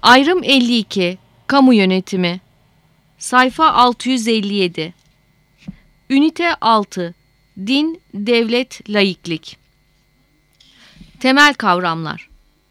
Ayrım 52. Kamu yönetimi. Sayfa 657. Ünite 6. Din, devlet, laiklik. Temel kavramlar.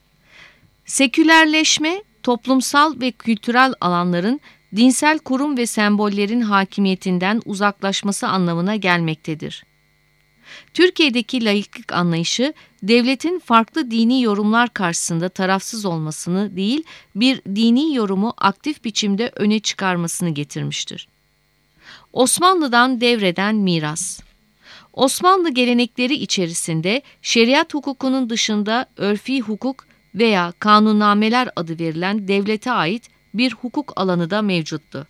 Sekülerleşme, toplumsal ve kültürel alanların dinsel kurum ve sembollerin hakimiyetinden uzaklaşması anlamına gelmektedir. Türkiye'deki laiklik anlayışı, devletin farklı dini yorumlar karşısında tarafsız olmasını değil, bir dini yorumu aktif biçimde öne çıkarmasını getirmiştir. Osmanlı'dan devreden miras. Osmanlı gelenekleri içerisinde şeriat hukukunun dışında örfi hukuk veya kanunnameler adı verilen devlete ait bir hukuk alanı da mevcuttu.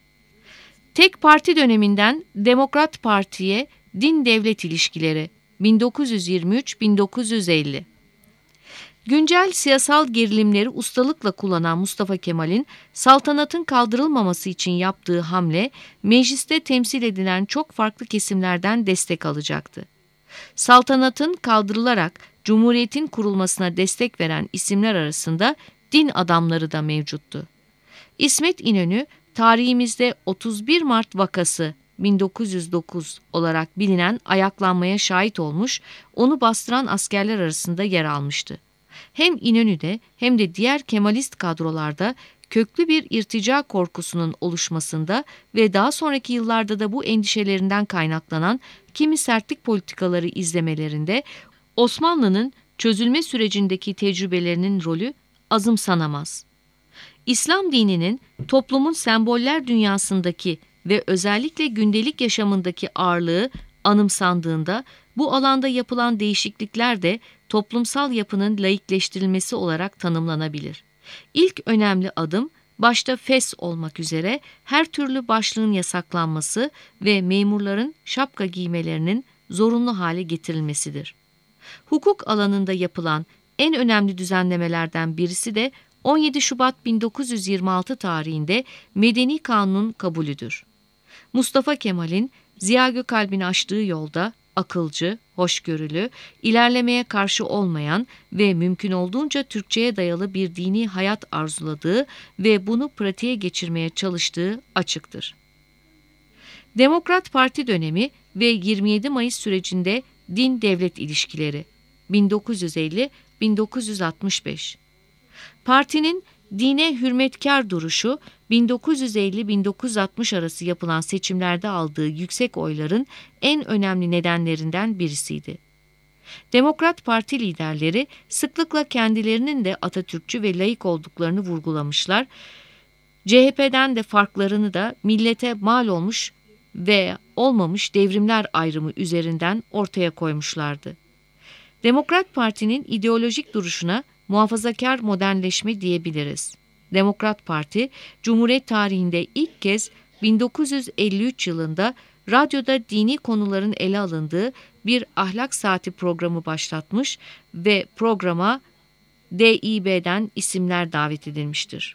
Tek parti döneminden Demokrat Parti'ye din-devlet ilişkileri 1923-1950. Güncel siyasal gerilimleri ustalıkla kullanan Mustafa Kemal'in saltanatın kaldırılmaması için yaptığı hamle, mecliste temsil edilen çok farklı kesimlerden destek alacaktı. Saltanatın kaldırılarak Cumhuriyet'in kurulmasına destek veren isimler arasında din adamları da mevcuttu. İsmet İnönü, tarihimizde 31 Mart vakası 1909 olarak bilinen ayaklanmaya şahit olmuş, onu bastıran askerler arasında yer almıştı. Hem İnönü'de hem de diğer Kemalist kadrolarda köklü bir irtica korkusunun oluşmasında ve daha sonraki yıllarda da bu endişelerinden kaynaklanan kimi sertlik politikaları izlemelerinde Osmanlı'nın çözülme sürecindeki tecrübelerinin rolü azımsanamaz. İslam dininin toplumun semboller dünyasındaki ve özellikle gündelik yaşamındaki ağırlığı anımsandığında bu alanda yapılan değişiklikler de toplumsal yapının laikleştirilmesi olarak tanımlanabilir. İlk önemli adım başta fes olmak üzere her türlü başlığın yasaklanması ve memurların şapka giymelerinin zorunlu hale getirilmesidir. Hukuk alanında yapılan en önemli düzenlemelerden birisi de 17 Şubat 1926 tarihinde Medeni Kanun'un kabulüdür. Mustafa Kemal'in Ziya Gökalp'in açtığı yolda akılcı, hoşgörülü, ilerlemeye karşı olmayan ve mümkün olduğunca Türkçeye dayalı bir dini hayat arzuladığı ve bunu pratiğe geçirmeye çalıştığı açıktır. Demokrat Parti dönemi ve 27 Mayıs sürecinde din-devlet ilişkileri 1950-1965. Partinin dine hürmetkar duruşu 1950-1960 arası yapılan seçimlerde aldığı yüksek oyların en önemli nedenlerinden birisiydi. Demokrat Parti liderleri sıklıkla kendilerinin de Atatürkçü ve laik olduklarını vurgulamışlar, CHP'den de farklarını da millete mal olmuş ve olmamış devrimler ayrımı üzerinden ortaya koymuşlardı. Demokrat Parti'nin ideolojik duruşuna muhafazakar modernleşme diyebiliriz. Demokrat Parti, Cumhuriyet tarihinde ilk kez 1953 yılında radyoda dini konuların ele alındığı bir ahlak saati programı başlatmış ve programa DİB'den isimler davet edilmiştir.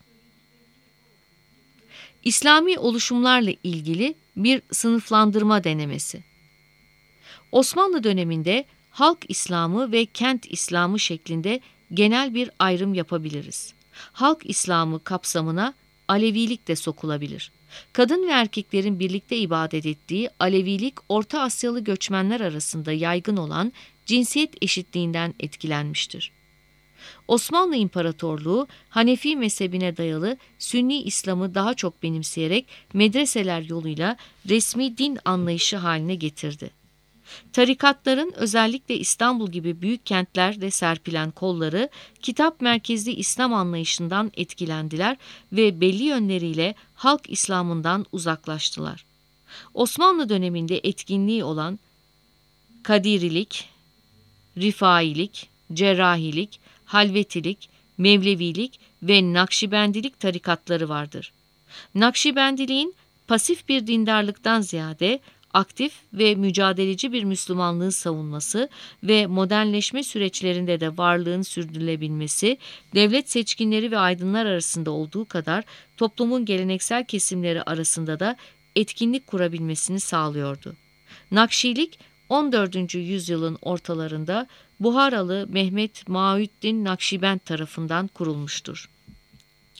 İslami oluşumlarla ilgili bir sınıflandırma denemesi. Osmanlı döneminde halk İslamı ve kent İslamı şeklinde genel bir ayrım yapabiliriz. Halk İslamı kapsamına Alevilik de sokulabilir. Kadın ve erkeklerin birlikte ibadet ettiği Alevilik, Orta Asyalı göçmenler arasında yaygın olan cinsiyet eşitliğinden etkilenmiştir. Osmanlı İmparatorluğu, Hanefi mezhebine dayalı Sünni İslam'ı daha çok benimseyerek medreseler yoluyla resmi din anlayışı haline getirdi. Tarikatların özellikle İstanbul gibi büyük kentlerde serpilen kolları kitap merkezli İslam anlayışından etkilendiler ve belli yönleriyle halk İslam'ından uzaklaştılar. Osmanlı döneminde etkinliği olan Kadirilik, Rifailik, Cerrahilik, Halvetilik, Mevlevilik ve Nakşibendilik tarikatları vardır. Nakşibendiliğin pasif bir dindarlıktan ziyade aktif ve mücadeleci bir Müslümanlığı savunması ve modernleşme süreçlerinde de varlığın sürdürülebilmesi, devlet seçkinleri ve aydınlar arasında olduğu kadar toplumun geleneksel kesimleri arasında da etkinlik kurabilmesini sağlıyordu. Nakşilik, 14. yüzyılın ortalarında Buharalı Mehmet Maüddin Nakşibend tarafından kurulmuştur.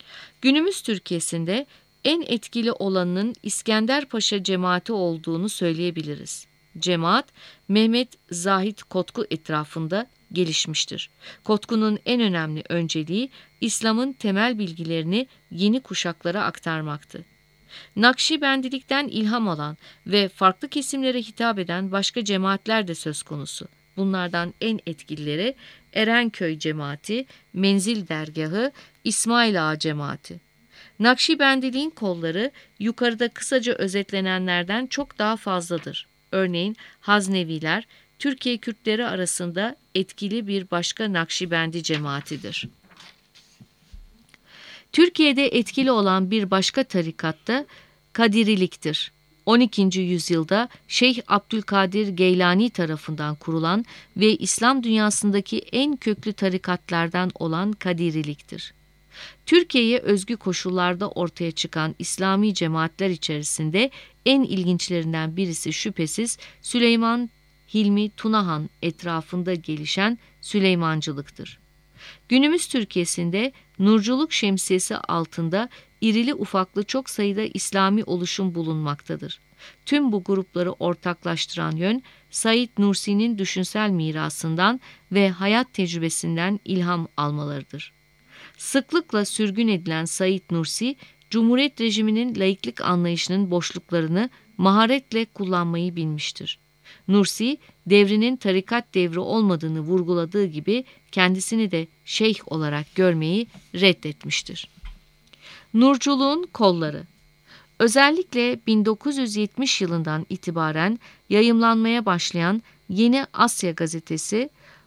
Günümüz Türkiye'sinde en etkili olanının İskender Paşa cemaati olduğunu söyleyebiliriz. Cemaat, Mehmet Zahit Kotku etrafında gelişmiştir. Kotku'nun en önemli önceliği İslam'ın temel bilgilerini yeni kuşaklara aktarmaktı. Nakşibendilikten ilham alan ve farklı kesimlere hitap eden başka cemaatler de söz konusu. Bunlardan en etkilileri Erenköy Cemaati, Menzil Dergahı, İsmail Ağa Cemaati. Nakşibendiliğin kolları yukarıda kısaca özetlenenlerden çok daha fazladır. Örneğin Hazneviler, Türkiye Kürtleri arasında etkili bir başka Nakşibendi cemaatidir. Türkiye'de etkili olan bir başka tarikat da Kadiriliktir. 12. yüzyılda Şeyh Abdülkadir Geylani tarafından kurulan ve İslam dünyasındaki en köklü tarikatlardan olan Kadiriliktir. Türkiye'ye özgü koşullarda ortaya çıkan İslami cemaatler içerisinde en ilginçlerinden birisi şüphesiz Süleyman Hilmi Tunahan etrafında gelişen Süleymancılıktır. Günümüz Türkiye'sinde nurculuk şemsiyesi altında irili ufaklı çok sayıda İslami oluşum bulunmaktadır. Tüm bu grupları ortaklaştıran yön, Said Nursi'nin düşünsel mirasından ve hayat tecrübesinden ilham almalarıdır. Sıklıkla sürgün edilen Said Nursi, Cumhuriyet rejiminin laiklik anlayışının boşluklarını maharetle kullanmayı bilmiştir. Nursi, devrinin tarikat devri olmadığını vurguladığı gibi kendisini de şeyh olarak görmeyi reddetmiştir. Nurculuğun kolları. Özellikle 1970 yılından itibaren yayımlanmaya başlayan Yeni Asya gazetesi,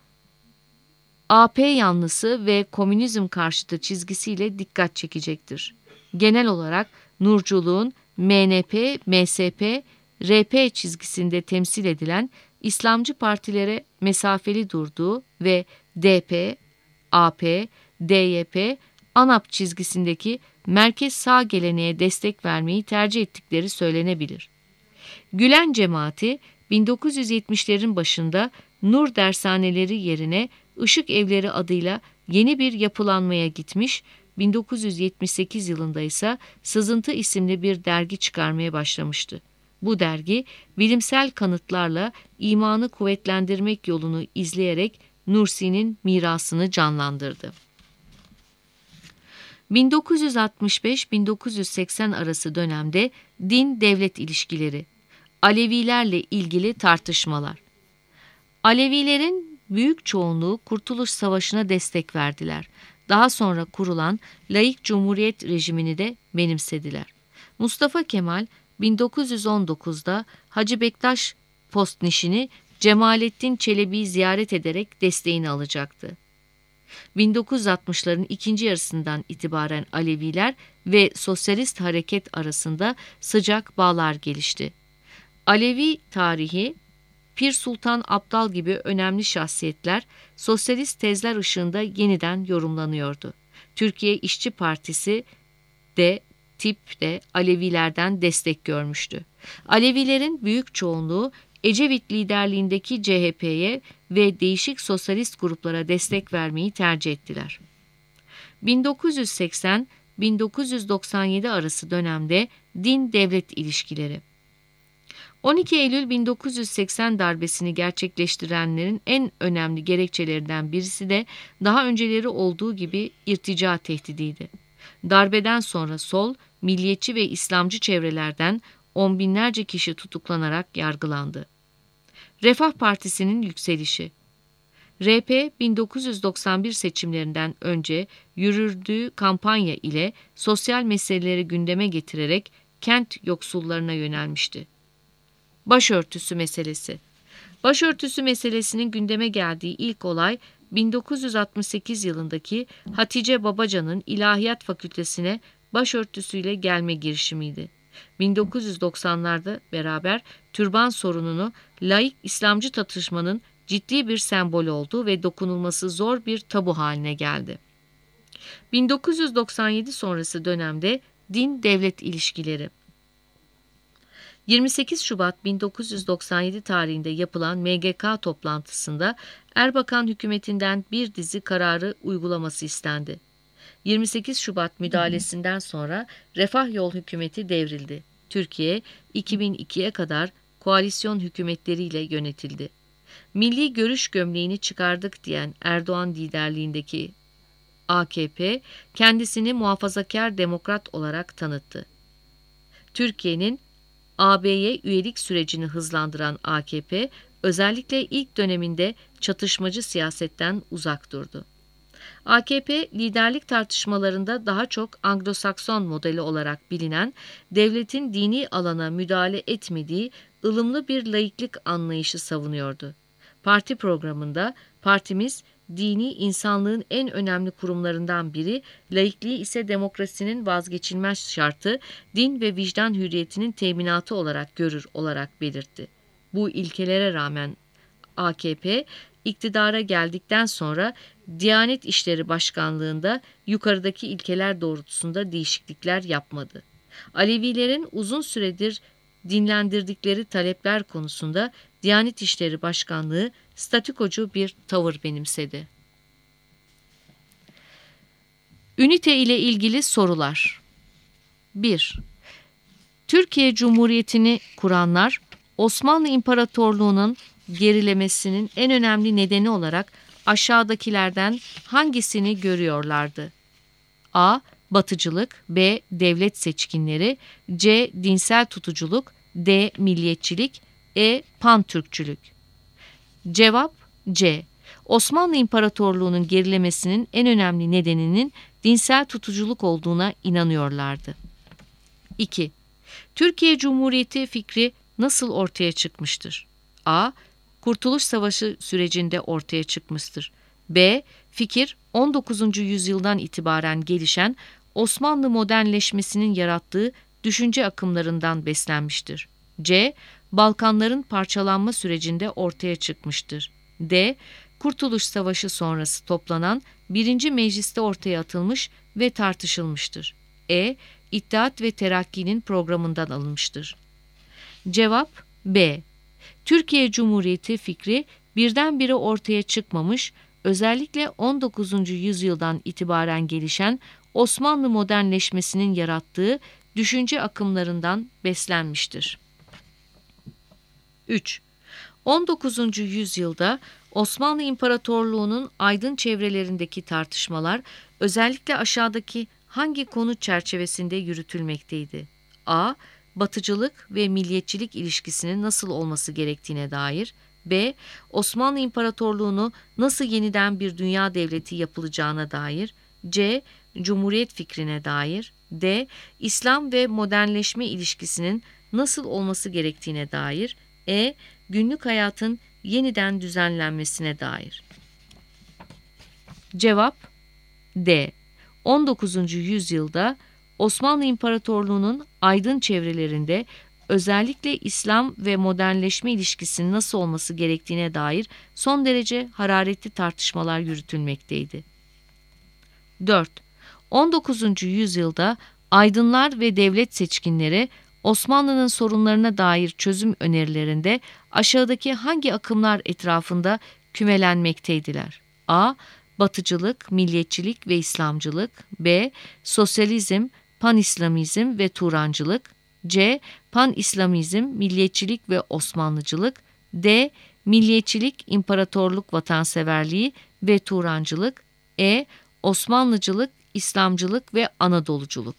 AP yanlısı ve komünizm karşıtı çizgisiyle dikkat çekecektir. Genel olarak nurculuğun MNP, MSP, RP çizgisinde temsil edilen İslamcı partilere mesafeli durduğu ve DP, AP, DYP, ANAP çizgisindeki merkez sağ geleneğe destek vermeyi tercih ettikleri söylenebilir. Gülen cemaati 1970'lerin başında Nur dershaneleri yerine Işık Evleri adıyla yeni bir yapılanmaya gitmiş, 1978 yılında ise Sızıntı isimli bir dergi çıkarmaya başlamıştı. Bu dergi bilimsel kanıtlarla imanı kuvvetlendirmek yolunu izleyerek Nursi'nin mirasını canlandırdı. 1965-1980 arası dönemde din-devlet ilişkileri, Alevilerle ilgili tartışmalar. Alevilerin büyük çoğunluğu Kurtuluş Savaşı'na destek verdiler. Daha sonra kurulan laik cumhuriyet rejimini de benimsediler. Mustafa Kemal 1919'da Hacı Bektaş Postnişini Cemalettin Çelebi'yi ziyaret ederek desteğini alacaktı. 1960'ların ikinci yarısından itibaren Aleviler ve sosyalist hareket arasında sıcak bağlar gelişti. Alevi tarihi, Pir Sultan Abdal gibi önemli şahsiyetler sosyalist tezler ışığında yeniden yorumlanıyordu. Türkiye İşçi Partisi de TİP de Alevilerden destek görmüştü. Alevilerin büyük çoğunluğu Ecevit liderliğindeki CHP'ye ve değişik sosyalist gruplara destek vermeyi tercih ettiler. 1980-1997 arası dönemde din-devlet ilişkileri. 12 Eylül 1980 darbesini gerçekleştirenlerin en önemli gerekçelerinden birisi de daha önceleri olduğu gibi irtica tehdidiydi. Darbeden sonra sol, milliyetçi ve İslamcı çevrelerden on binlerce kişi tutuklanarak yargılandı. Refah Partisi'nin yükselişi. RP 1991 seçimlerinden önce yürüttüğü kampanya ile sosyal meseleleri gündeme getirerek kent yoksullarına yönelmişti. Başörtüsü meselesi. Başörtüsü meselesinin gündeme geldiği ilk olay 1968 yılındaki Hatice Babacan'ın İlahiyat Fakültesine başörtüsüyle gelme girişimiydi. 1990'larda beraber türban sorununu laik İslamcı tartışmanın ciddi bir sembol oldu ve dokunulması zor bir tabu haline geldi. 1997 sonrası dönemde din-devlet ilişkileri. 28 Şubat 1997 tarihinde yapılan MGK toplantısında Erbakan hükümetinden bir dizi kararı uygulaması istendi. 28 Şubat müdahalesinden sonra Refah Yol hükümeti devrildi. Türkiye 2002'ye kadar koalisyon hükümetleriyle yönetildi. Milli görüş gömleğini çıkardık diyen Erdoğan liderliğindeki AKP kendisini muhafazakar demokrat olarak tanıttı. Türkiye'nin AB'ye üyelik sürecini hızlandıran AKP özellikle ilk döneminde çatışmacı siyasetten uzak durdu. AKP liderlik tartışmalarında daha çok Anglo-Sakson modeli olarak bilinen, devletin dini alana müdahale etmediği ılımlı bir laiklik anlayışı savunuyordu. Parti programında partimiz dini insanlığın en önemli kurumlarından biri, laikliği ise demokrasinin vazgeçilmez şartı, din ve vicdan hürriyetinin teminatı olarak görür olarak belirtti. Bu ilkelere rağmen AKP iktidara geldikten sonra Diyanet İşleri Başkanlığı'nda yukarıdaki ilkeler doğrultusunda değişiklikler yapmadı. Alevilerin uzun süredir dinlendirdikleri talepler konusunda Diyanet İşleri Başkanlığı statükocu bir tavır benimsedi. Ünite ile ilgili sorular. 1. Türkiye Cumhuriyeti'ni kuranlar Osmanlı İmparatorluğu'nun gerilemesinin en önemli nedeni olarak aşağıdakilerden hangisini görüyorlardı? A. Batıcılık, B. Devlet seçkinleri, C. Dinsel tutuculuk, D. Milliyetçilik, E. Pan-Türkçülük. Cevap C. Osmanlı İmparatorluğu'nun gerilemesinin en önemli nedeninin dinsel tutuculuk olduğuna inanıyorlardı. 2. Türkiye Cumhuriyeti fikri nasıl ortaya çıkmıştır? A. Kurtuluş Savaşı sürecinde ortaya çıkmıştır. B. Fikir 19. yüzyıldan itibaren gelişen Osmanlı modernleşmesinin yarattığı düşünce akımlarından beslenmiştir. C. Balkanların parçalanma sürecinde ortaya çıkmıştır. D. Kurtuluş Savaşı sonrası toplanan 1. Meclis'te ortaya atılmış ve tartışılmıştır. E. İttihat ve Terakki'nin programından alınmıştır. Cevap B. Türkiye Cumhuriyeti fikri birdenbire ortaya çıkmamış, özellikle 19. yüzyıldan itibaren gelişen Osmanlı modernleşmesinin yarattığı düşünce akımlarından beslenmiştir. 3. 19. yüzyılda Osmanlı İmparatorluğu'nun aydın çevrelerindeki tartışmalar özellikle aşağıdaki hangi konu çerçevesinde yürütülmekteydi? A. Batıcılık ve milliyetçilik ilişkisinin nasıl olması gerektiğine dair. B. Osmanlı İmparatorluğu'nu nasıl yeniden bir dünya devleti yapılacağına dair. C. Cumhuriyet fikrine dair. D. İslam ve modernleşme ilişkisinin nasıl olması gerektiğine dair. E. Günlük hayatın yeniden düzenlenmesine dair. Cevap D. 19. yüzyılda Osmanlı İmparatorluğu'nun aydın çevrelerinde özellikle İslam ve modernleşme ilişkisinin nasıl olması gerektiğine dair son derece hararetli tartışmalar yürütülmekteydi. 4. 19. yüzyılda aydınlar ve devlet seçkinleri Osmanlı'nın sorunlarına dair çözüm önerilerinde aşağıdaki hangi akımlar etrafında kümelenmekteydiler? A. Batıcılık, milliyetçilik ve İslamcılık. B. Sosyalizm, Pan-İslamizm ve Turancılık. C. Pan-İslamizm, milliyetçilik ve Osmanlıcılık. D. Milliyetçilik, imparatorluk, vatanseverliği ve Turancılık. E. Osmanlıcılık, İslamcılık ve Anadoluculuk.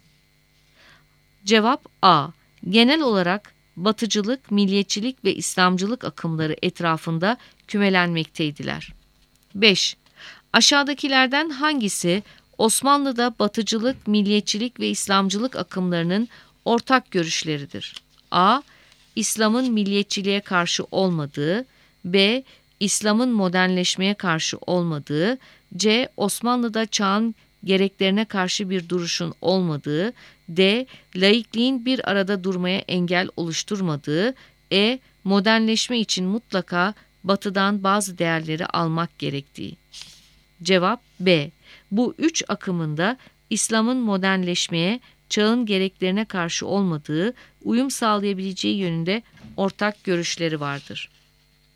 Cevap A. Genel olarak Batıcılık, milliyetçilik ve İslamcılık akımları etrafında kümelenmekteydiler. 5. Aşağıdakilerden hangisi Osmanlı'da batıcılık, milliyetçilik ve İslamcılık akımlarının ortak görüşleridir? A. İslam'ın milliyetçiliğe karşı olmadığı. B. İslam'ın modernleşmeye karşı olmadığı. C. Osmanlı'da çağın gereklerine karşı bir duruşun olmadığı. D. Laikliğin bir arada durmaya engel oluşturmadığı. E. Modernleşme için mutlaka Batı'dan bazı değerleri almak gerektiği. Cevap B. Bu üç akımında İslam'ın modernleşmeye, çağın gereklerine karşı olmadığı, uyum sağlayabileceği yönünde ortak görüşleri vardır.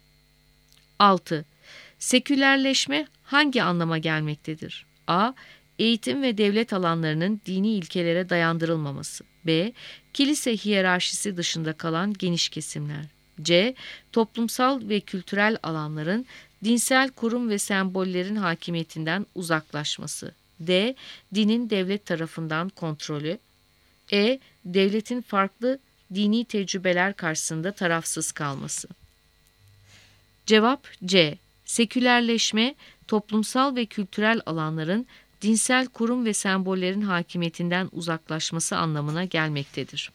6. Sekülerleşme hangi anlama gelmektedir? A. eğitim ve devlet alanlarının dini ilkelere dayandırılmaması. B. Kilise hiyerarşisi dışında kalan geniş kesimler. C. Toplumsal ve kültürel alanların dinsel kurum ve sembollerin hakimiyetinden uzaklaşması. D. Dinin devlet tarafından kontrolü. E. Devletin farklı dini tecrübeler karşısında tarafsız kalması. Cevap C. Sekülerleşme, toplumsal ve kültürel alanların dinsel kurum ve sembollerin hakimiyetinden uzaklaşması anlamına gelmektedir.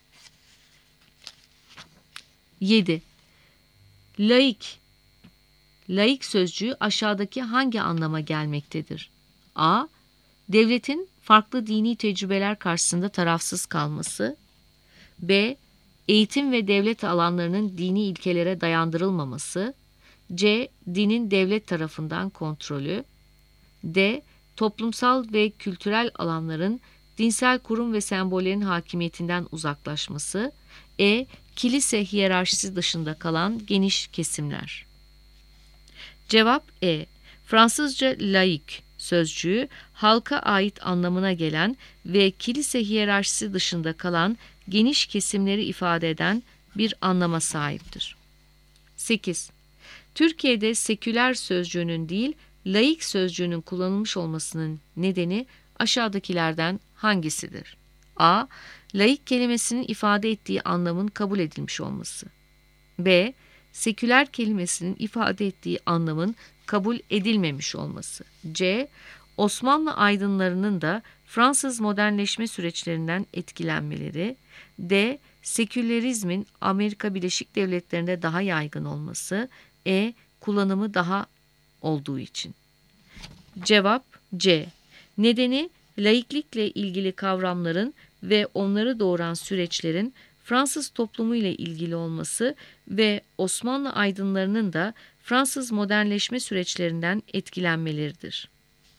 7. Laik. Laik sözcüğü aşağıdaki hangi anlama gelmektedir? A. Devletin farklı dini tecrübeler karşısında tarafsız kalması. B. Eğitim ve devlet alanlarının dini ilkelere dayandırılmaması. C. Dinin devlet tarafından kontrolü. D. Toplumsal ve kültürel alanların dinsel kurum ve sembollerin hakimiyetinden uzaklaşması. E. Kilise hiyerarşisi dışında kalan geniş kesimler. Cevap E. Fransızca laik sözcüğü halka ait anlamına gelen ve kilise hiyerarşisi dışında kalan geniş kesimleri ifade eden bir anlama sahiptir. 8. Türkiye'de seküler sözcüğünün değil, laik sözcüğünün kullanılmış olmasının nedeni aşağıdakilerden hangisidir? A. Laik kelimesinin ifade ettiği anlamın kabul edilmiş olması. B. Seküler kelimesinin ifade ettiği anlamın kabul edilmemiş olması. C. Osmanlı aydınlarının da Fransız modernleşme süreçlerinden etkilenmeleri. D. Sekülerizmin Amerika Birleşik Devletleri'nde daha yaygın olması. E. Kullanımı daha olduğu için. Cevap C. Nedeni laiklikle ilgili kavramların ve onları doğuran süreçlerin Fransız toplumu ile ilgili olması ve Osmanlı aydınlarının da Fransız modernleşme süreçlerinden etkilenmeleridir.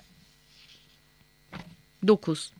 9.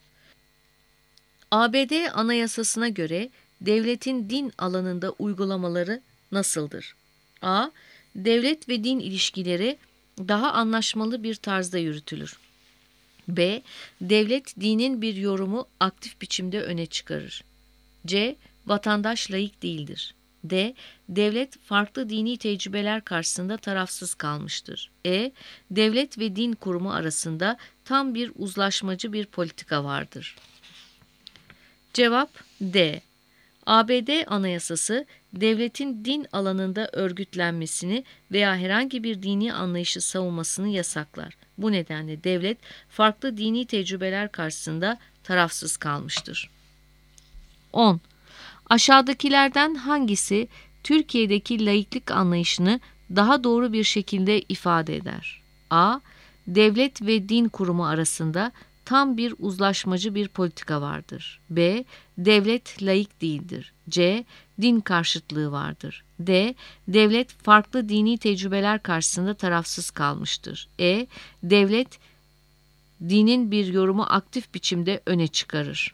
ABD Anayasası'na göre devletin din alanında uygulamaları nasıldır? A. Devlet ve din ilişkileri daha anlaşmalı bir tarzda yürütülür. B. Devlet dinin bir yorumu aktif biçimde öne çıkarır. C. Vatandaş laik değildir. D. Devlet farklı dini tecrübeler karşısında tarafsız kalmıştır. E. Devlet ve din kurumu arasında tam bir uzlaşmacı bir politika vardır. Cevap D. ABD Anayasası, devletin din alanında örgütlenmesini veya herhangi bir dini anlayışı savunmasını yasaklar. Bu nedenle devlet farklı dini tecrübeler karşısında tarafsız kalmıştır. 10. Aşağıdakilerden hangisi Türkiye'deki laiklik anlayışını daha doğru bir şekilde ifade eder? A. Devlet ve din kurumu arasında tam bir uzlaşmacı bir politika vardır. B. Devlet laik değildir. C. Din karşıtlığı vardır. D. Devlet farklı dini tecrübeler karşısında tarafsız kalmıştır. E. Devlet dinin bir yorumu aktif biçimde öne çıkarır.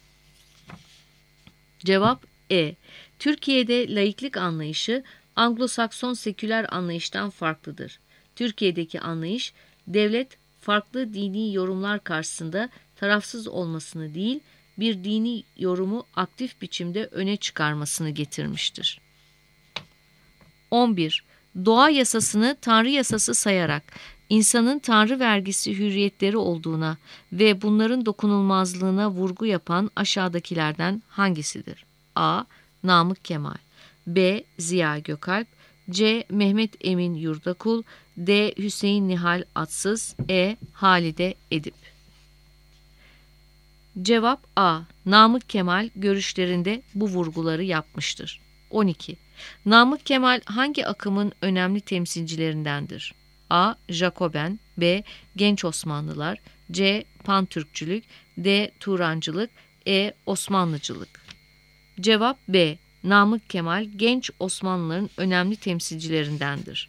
Cevap E. Türkiye'de laiklik anlayışı Anglo-Sakson seküler anlayıştan farklıdır. Türkiye'deki anlayış devlet farklı dini yorumlar karşısında tarafsız olmasını değil, bir dini yorumu aktif biçimde öne çıkarmasını getirmiştir. 11. Doğa yasasını Tanrı yasası sayarak insanın Tanrı vergisi hürriyetleri olduğuna ve bunların dokunulmazlığına vurgu yapan aşağıdakilerden hangisidir? A. Namık Kemal. B. Ziya Gökalp. C. Mehmet Emin Yurdakul. D. Hüseyin Nihal Atsız. E. Halide Edip. Cevap A. Namık Kemal görüşlerinde bu vurguları yapmıştır. 12. Namık Kemal hangi akımın önemli temsilcilerindendir? A. Jacoben. B. Genç Osmanlılar. C. Pantürkçülük. D. Turancılık. E. Osmanlıcılık. Cevap B. Namık Kemal genç Osmanlıların önemli temsilcilerindendir.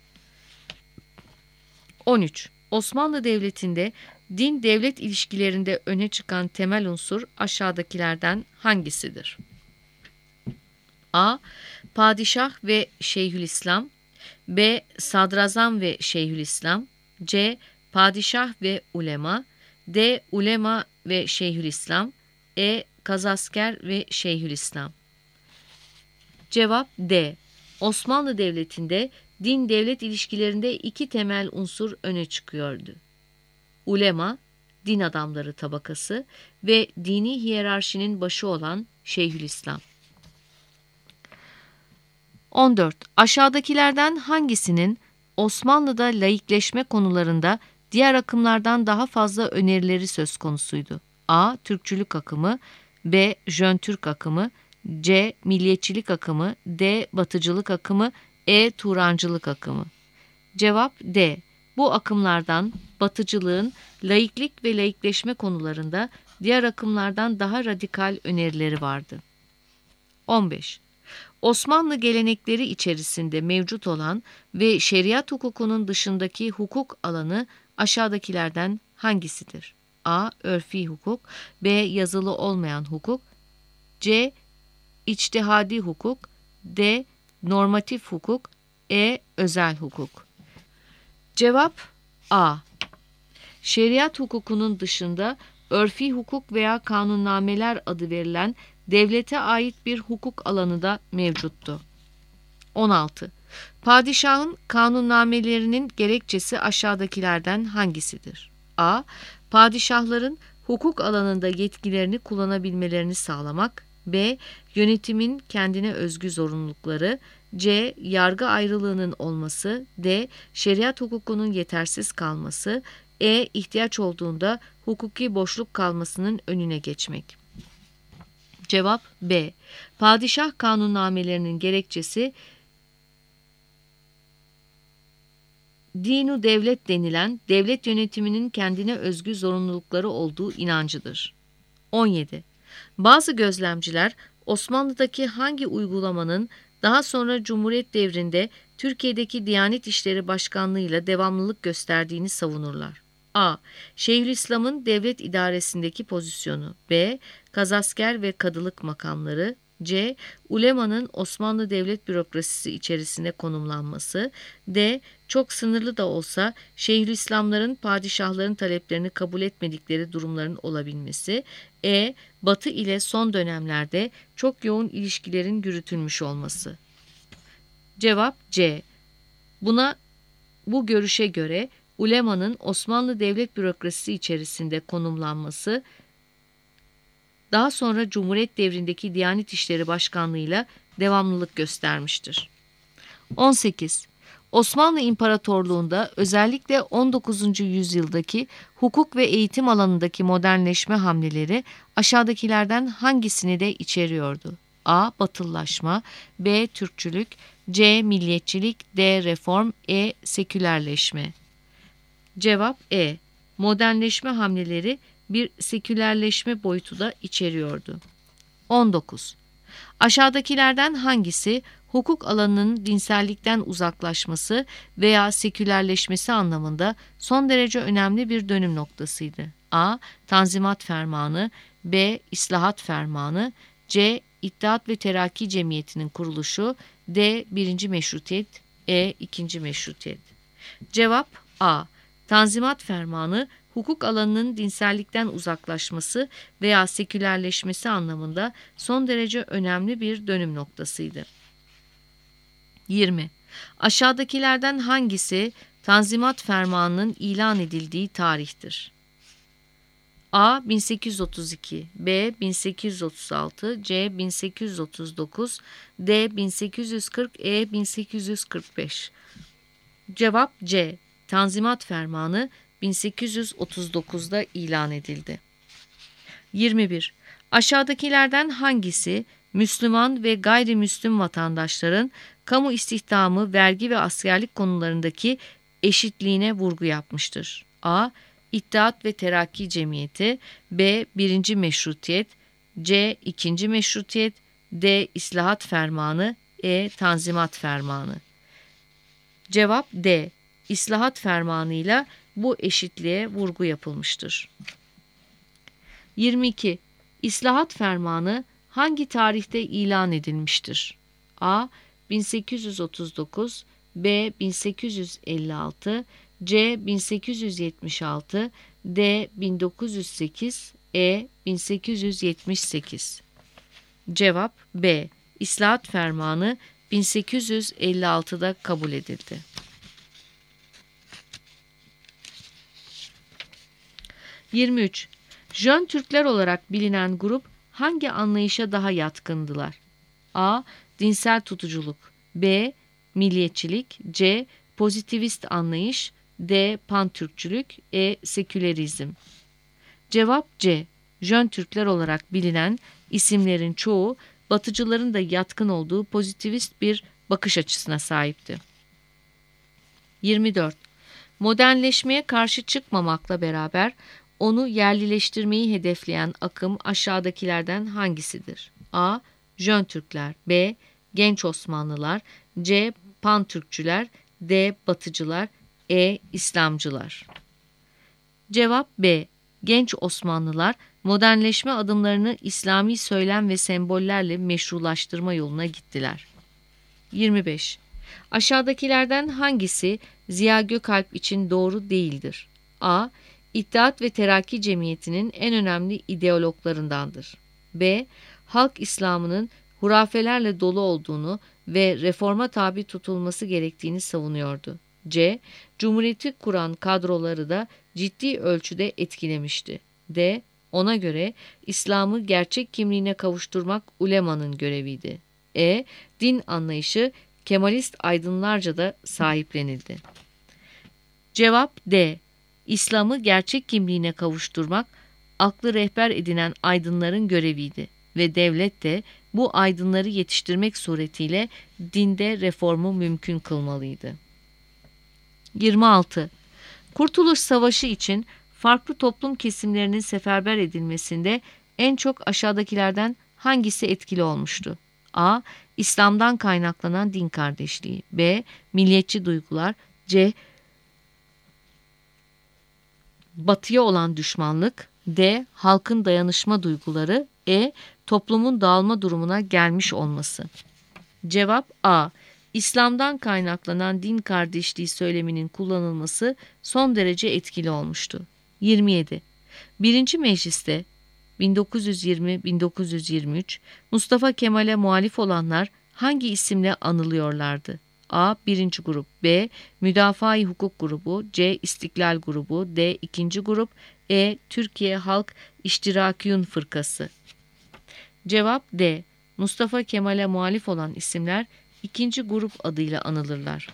13. Osmanlı Devleti'nde din-devlet ilişkilerinde öne çıkan temel unsur aşağıdakilerden hangisidir? A. Padişah ve Şeyhülislam. B. Sadrazam ve Şeyhülislam. C. Padişah ve ulema. D. Ulema ve Şeyhülislam, E. Kazasker ve Şeyhülislam. Cevap D. Osmanlı Devleti'nde din-devlet ilişkilerinde iki temel unsur öne çıkıyordu. Ulema, din adamları tabakası ve dini hiyerarşinin başı olan Şeyhülislam. 14. Aşağıdakilerden hangisinin Osmanlı'da laikleşme konularında diğer akımlardan daha fazla önerileri söz konusuydu? A. Türkçülük akımı, B. Jön Türk akımı, C. Milliyetçilik akımı, D. Batıcılık akımı, E. Turancılık akımı. Cevap D. Bu akımlardan Batıcılığın laiklik ve laikleşme konularında diğer akımlardan daha radikal önerileri vardı. 15. Osmanlı gelenekleri içerisinde mevcut olan ve şeriat hukukunun dışındaki hukuk alanı aşağıdakilerden hangisidir? A. Örfi hukuk, B. Yazılı olmayan hukuk, C. İçtihadi hukuk, D. Normatif hukuk, E. Özel hukuk. Cevap A. Şeriat hukukunun dışında örfi hukuk veya kanunnameler adı verilen devlete ait bir hukuk alanı da mevcuttu. 16. Padişahın kanunnamelerinin gerekçesi aşağıdakilerden hangisidir? A. Padişahların hukuk alanında yetkilerini kullanabilmelerini sağlamak, B. Yönetimin kendine özgü zorunlulukları, C. Yargı ayrılığının olması, D. Şeriat hukukunun yetersiz kalması, E. İhtiyaç olduğunda hukuki boşluk kalmasının önüne geçmek. Cevap B. Padişah kanunnamelerinin gerekçesi dinu devlet denilen devlet yönetiminin kendine özgü zorunlulukları olduğu inancıdır. 17. Bazı gözlemciler Osmanlı'daki hangi uygulamanın daha sonra Cumhuriyet devrinde Türkiye'deki Diyanet İşleri Başkanlığı ile devamlılık gösterdiğini savunurlar. A. Şeyhülislam'ın devlet idaresindeki pozisyonu, B. Kazasker ve kadılık makamları, C. Ulemanın Osmanlı devlet bürokrasisi içerisinde konumlanması, D. Çok sınırlı da olsa Şeyhülislamların padişahların taleplerini kabul etmedikleri durumların olabilmesi, E. Batı ile son dönemlerde çok yoğun ilişkilerin yürütülmüş olması. Cevap C. Bu görüşe göre ulemanın Osmanlı devlet bürokrasisi içerisinde konumlanması, daha sonra Cumhuriyet devrindeki Diyanet İşleri Başkanlığı'yla devamlılık göstermiştir. 18. Osmanlı İmparatorluğu'nda özellikle 19. yüzyıldaki hukuk ve eğitim alanındaki modernleşme hamleleri aşağıdakilerden hangisini de içeriyordu? A. Batılılaşma, B. Türkçülük, C. Milliyetçilik, D. Reform, E. Sekülerleşme. Cevap E. Modernleşme hamleleri bir sekülerleşme boyutu da içeriyordu. 19. Aşağıdakilerden hangisi hukuk alanının dinsellikten uzaklaşması veya sekülerleşmesi anlamında son derece önemli bir dönüm noktasıydı? A. Tanzimat Fermanı, B. İslahat Fermanı, C. İttihat ve Terakki Cemiyeti'nin kuruluşu, D. 1. Meşrutiyet, E. 2. Meşrutiyet. Cevap A. Tanzimat Fermanı, hukuk alanının dinsellikten uzaklaşması veya sekülerleşmesi anlamında son derece önemli bir dönüm noktasıydı. 20. Aşağıdakilerden hangisi Tanzimat Fermanı'nın ilan edildiği tarihtir? A. 1832, B. 1836, C. 1839, D. 1840, E. 1845. Cevap C. Tanzimat Fermanı 1839'da ilan edildi. 21. Aşağıdakilerden hangisi Müslüman ve gayrimüslim vatandaşların kamu istihdamı, vergi ve askerlik konularındaki eşitliğine vurgu yapmıştır? A. İttihat ve Terakki Cemiyeti, B. 1. Meşrutiyet, C. 2. Meşrutiyet, D. İslahat Fermanı, E. Tanzimat Fermanı. Cevap D. İslahat Fermanı'yla bu eşitliğe vurgu yapılmıştır. 22. İslahat Fermanı hangi tarihte ilan edilmiştir? A. 1839, B. 1856, C. 1876, D. 1908, E. 1878. Cevap B. İslahat Fermanı 1856'da kabul edildi. 23. Jön Türkler olarak bilinen grup hangi anlayışa daha yatkındılar? A. Dinsel tutuculuk, B. Milliyetçilik, C. Pozitivist anlayış, D. Pantürkçülük, E. Sekülerizm. Cevap C. Jön Türkler olarak bilinen isimlerin çoğu Batıcıların da yatkın olduğu pozitivist bir bakış açısına sahipti. 24. Modernleşmeye karşı çıkmamakla beraber onu yerlileştirmeyi hedefleyen akım aşağıdakilerden hangisidir? A. Jön Türkler, B. Genç Osmanlılar, C. Pantürkçüler, D. Batıcılar, E. İslamcılar. Cevap B. Genç Osmanlılar modernleşme adımlarını İslami söylem ve sembollerle meşrulaştırma yoluna gittiler. 25. Aşağıdakilerden hangisi Ziya Gökalp için doğru değildir? A. İttihat ve Terakki Cemiyeti'nin en önemli ideologlarındandır. B. Halk İslam'ının hurafelerle dolu olduğunu ve reforma tabi tutulması gerektiğini savunuyordu. C. Cumhuriyeti kuran kadroları da ciddi ölçüde etkilemişti. D. Ona göre İslam'ı gerçek kimliğine kavuşturmak ulemanın göreviydi. E. Din anlayışı Kemalist aydınlarca da sahiplenildi. Cevap D. İslam'ı gerçek kimliğine kavuşturmak aklı rehber edinen aydınların göreviydi ve devlet de bu aydınları yetiştirmek suretiyle dinde reformu mümkün kılmalıydı. 26. Kurtuluş Savaşı için farklı toplum kesimlerinin seferber edilmesinde en çok aşağıdakilerden hangisi etkili olmuştu? A. İslam'dan kaynaklanan din kardeşliği, B. Milliyetçi duygular, C. Batıya olan düşmanlık, D. Halkın dayanışma duyguları, E. Toplumun dağılma durumuna gelmiş olması. Cevap A. İslam'dan kaynaklanan din kardeşliği söyleminin kullanılması son derece etkili olmuştu. 27. 1. Meclis'te 1920-1923 Mustafa Kemal'e muhalif olanlar hangi isimle anılıyorlardı? A. 1. grup, B. Müdafaa-i Hukuk grubu, C. İstiklal grubu, D. 2. grup, E. Türkiye Halk İştirakiyun Fırkası. Cevap D. Mustafa Kemal'e muhalif olan isimler 2. grup adıyla anılırlar.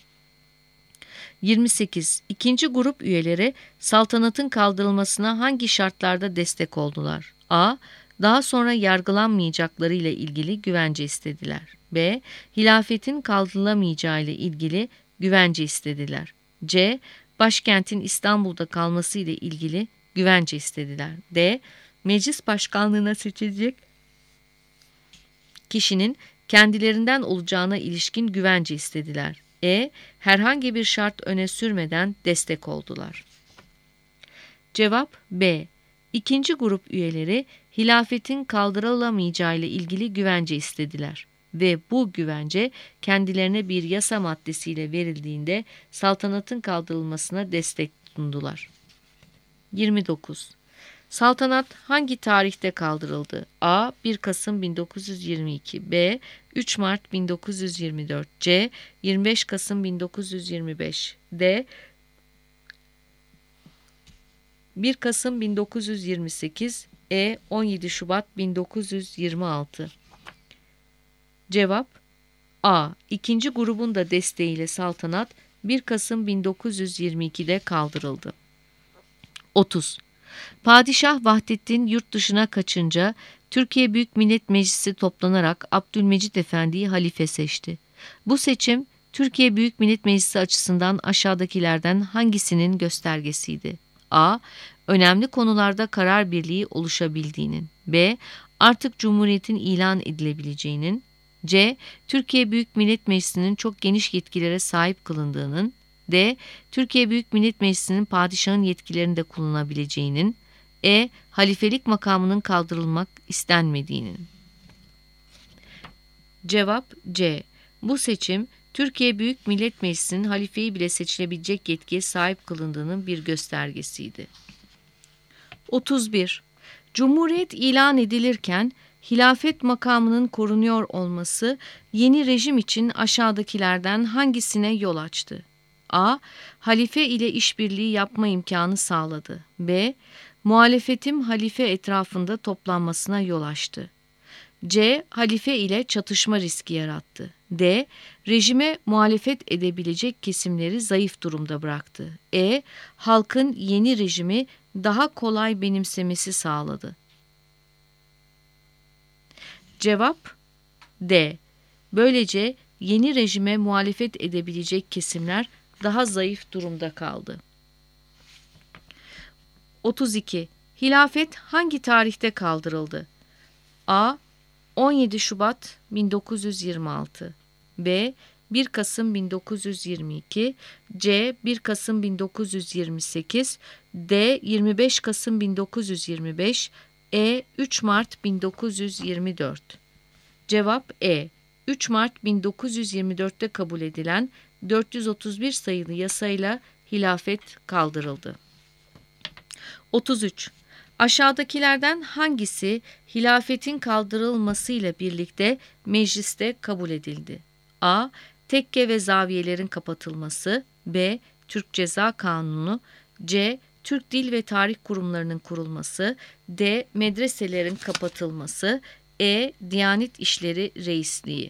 28. 2. grup üyeleri saltanatın kaldırılmasına hangi şartlarda destek oldular? A. Daha sonra yargılanmayacakları ile ilgili güvence istediler. B. Hilafetin kaldırılamayacağı ile ilgili güvence istediler. C. Başkentin İstanbul'da kalması ile ilgili güvence istediler. D. Meclis başkanlığına seçilecek kişinin kendilerinden olacağına ilişkin güvence istediler. E. Herhangi bir şart öne sürmeden destek oldular. Cevap B. 2. grup üyeleri hilafetin kaldırılamayacağı ile ilgili güvence istediler ve bu güvence kendilerine bir yasa maddesiyle verildiğinde saltanatın kaldırılmasına destek sundular. 29. Saltanat hangi tarihte kaldırıldı? A. 1 Kasım 1922, B. 3 Mart 1924, C. 25 Kasım 1925, D. 1 Kasım 1928, E. 17 Şubat 1926. Cevap A. 2. grubun da desteğiyle saltanat 1 Kasım 1922'de kaldırıldı. 30. Padişah Vahdettin yurt dışına kaçınca Türkiye Büyük Millet Meclisi toplanarak Abdülmecit Efendi'yi halife seçti. Bu seçim Türkiye Büyük Millet Meclisi açısından aşağıdakilerden hangisinin göstergesiydi? A. Önemli konularda karar birliği oluşabildiğinin, B. Artık Cumhuriyet'in ilan edilebileceğinin, C. Türkiye Büyük Millet Meclisi'nin çok geniş yetkilere sahip kılındığının, D. Türkiye Büyük Millet Meclisi'nin padişahın yetkilerini de kullanabileceğinin, E. Halifelik makamının kaldırılmak istenmediğinin. Cevap C. Bu seçim Türkiye Büyük Millet Meclisi'nin halifeyi bile seçilebilecek yetkiye sahip kılındığının bir göstergesiydi. 31. Cumhuriyet ilan edilirken hilafet makamının korunuyor olması yeni rejim için aşağıdakilerden hangisine yol açtı? A. Halife ile işbirliği yapma imkanı sağladı. B. Muhalefetin halife etrafında toplanmasına yol açtı. C. Halife ile çatışma riski yarattı. D. Rejime muhalefet edebilecek kesimleri zayıf durumda bıraktı. E. Halkın yeni rejimi daha kolay benimsemesi sağladı. Cevap D. Böylece yeni rejime muhalefet edebilecek kesimler daha zayıf durumda kaldı. 32. Hilafet hangi tarihte kaldırıldı? A. 17 Şubat 1926. B. 1 Kasım 1922. C. 1 Kasım 1928. D. 25 Kasım 1925. E. 3 Mart 1924. Cevap E. 3 Mart 1924'te kabul edilen 431 sayılı yasayla hilafet kaldırıldı. 33. Aşağıdakilerden hangisi hilafetin kaldırılmasıyla birlikte mecliste kabul edildi? A. Tekke ve zaviyelerin kapatılması. B. Türk Ceza Kanunu. C. Türk Dil ve Tarih Kurumlarının kurulması. D. Medreselerin kapatılması. E. Diyanet İşleri Reisliği.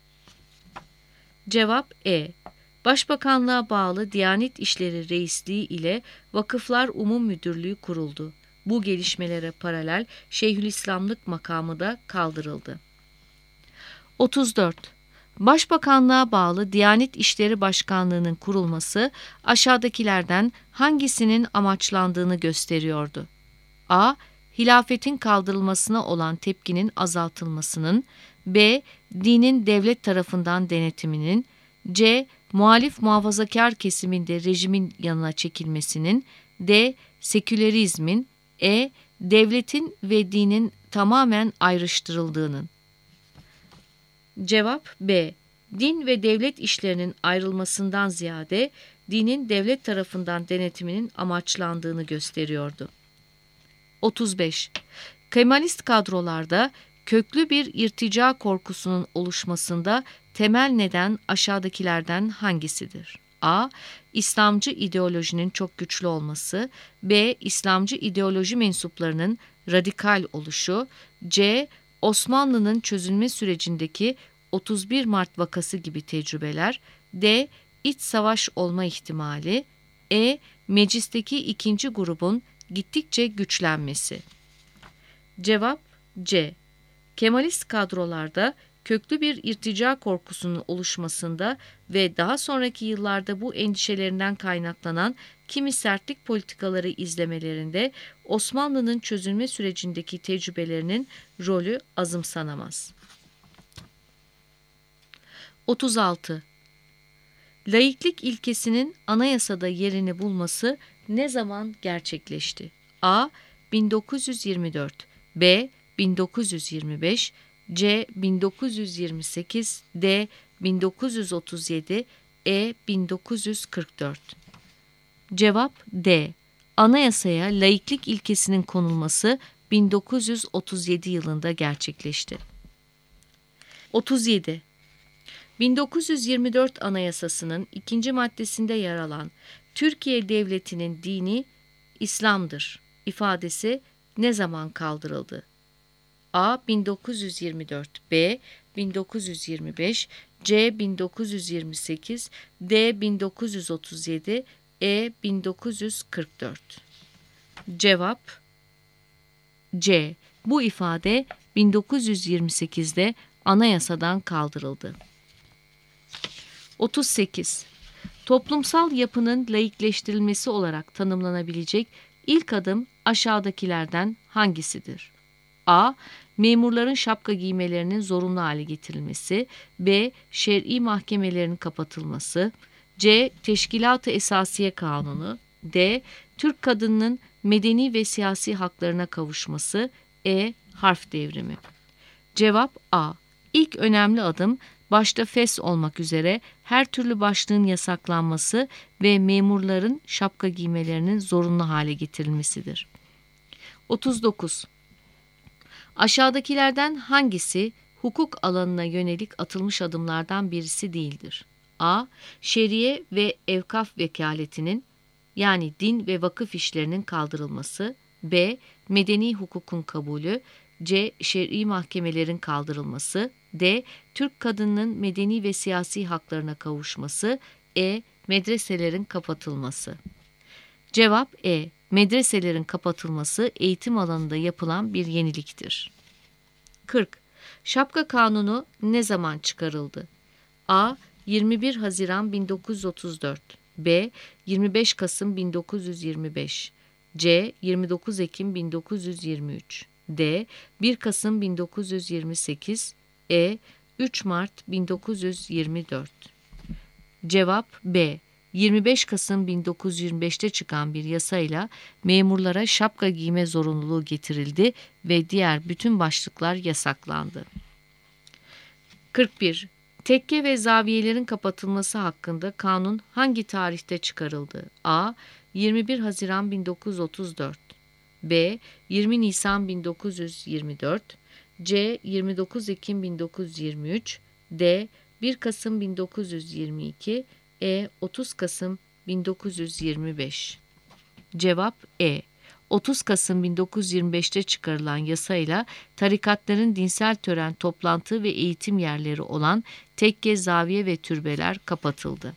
Cevap E. Başbakanlığa bağlı Diyanet İşleri Reisliği ile Vakıflar Umum Müdürlüğü kuruldu. Bu gelişmelere paralel Şeyhülislamlık makamı da kaldırıldı. 34. Başbakanlığa bağlı Diyanet İşleri Başkanlığı'nın kurulması aşağıdakilerden hangisinin amaçlandığını gösteriyordu? A. Hilafetin kaldırılmasına olan tepkinin azaltılmasının. B. Dinin devlet tarafından denetiminin. C. Muhalif muhafazakar kesiminde rejimin yanına çekilmesinin. D. Sekülerizmin. E. Devletin ve dinin tamamen ayrıştırıldığının. Cevap B. Din ve devlet işlerinin ayrılmasından ziyade dinin devlet tarafından denetiminin amaçlandığını gösteriyordu. 35. Kemalist kadrolarda köklü bir irtica korkusunun oluşmasında temel neden aşağıdakilerden hangisidir? A. İslamcı ideolojinin çok güçlü olması. B. İslamcı ideoloji mensuplarının radikal oluşu. C. Osmanlı'nın çözülme sürecindeki 31 Mart vakası gibi tecrübeler. D. İç savaş olma ihtimali. E. Meclisteki ikinci grubun gittikçe güçlenmesi. Cevap C. Kemalist kadrolarda köklü bir irtica korkusunun oluşmasında ve daha sonraki yıllarda bu endişelerinden kaynaklanan kimi sertlik politikaları izlemelerinde Osmanlı'nın çözülme sürecindeki tecrübelerinin rolü azımsanamaz. 36. Laiklik ilkesinin anayasada yerini bulması ne zaman gerçekleşti? A. 1924. B. 1925. C. 1928. D. 1937. E. 1944. Cevap D. Anayasaya laiklik ilkesinin konulması 1937 yılında gerçekleşti. 37. 1924 Anayasası'nın 2. maddesinde yer alan Türkiye Devleti'nin dini İslam'dır ifadesi ne zaman kaldırıldı? A. 1924. B. 1925. C. 1928. D. 1937. E. 1944. Cevap C. Bu ifade 1928'de anayasadan kaldırıldı. 38. Toplumsal yapının laikleştirilmesi olarak tanımlanabilecek ilk adım aşağıdakilerden hangisidir? A. Memurların şapka giymelerinin zorunlu hale getirilmesi. B. Şer'i mahkemelerin kapatılması. C. Teşkilat-ı Esasiye Kanunu. D. Türk kadınının medeni ve siyasi haklarına kavuşması. E. Harf devrimi. Cevap A. İlk önemli adım başta fes olmak üzere her türlü başlığın yasaklanması ve memurların şapka giymelerinin zorunlu hale getirilmesidir. 39. Aşağıdakilerden hangisi hukuk alanına yönelik atılmış adımlardan birisi değildir? A. Şeriye ve evkaf vekaletinin yani din ve vakıf işlerinin kaldırılması. B. Medeni hukukun kabulü. C. Şer'i mahkemelerin kaldırılması. D. Türk kadınının medeni ve siyasi haklarına kavuşması. E. Medreselerin kapatılması. Cevap E. Medreselerin kapatılması eğitim alanında yapılan bir yeniliktir. 40. Şapka Kanunu ne zaman çıkarıldı? A. 21 Haziran 1934. B. 25 Kasım 1925. C. 29 Ekim 1923. D. 1 Kasım 1928. E. 3 Mart 1924. Cevap B. 25 Kasım 1925'te çıkan bir yasayla memurlara şapka giyme zorunluluğu getirildi ve diğer bütün başlıklar yasaklandı. 41. Tekke ve zaviyelerin kapatılması hakkında kanun hangi tarihte çıkarıldı? A. 21 Haziran 1934. B. 20 Nisan 1924. C. 29 Ekim 1923. D. 1 Kasım 1922. E. 30 Kasım 1925. Cevap E. 30 Kasım 1925'te çıkarılan yasayla tarikatların dinsel tören, toplantı ve eğitim yerleri olan tekke, zaviye ve türbeler kapatıldı.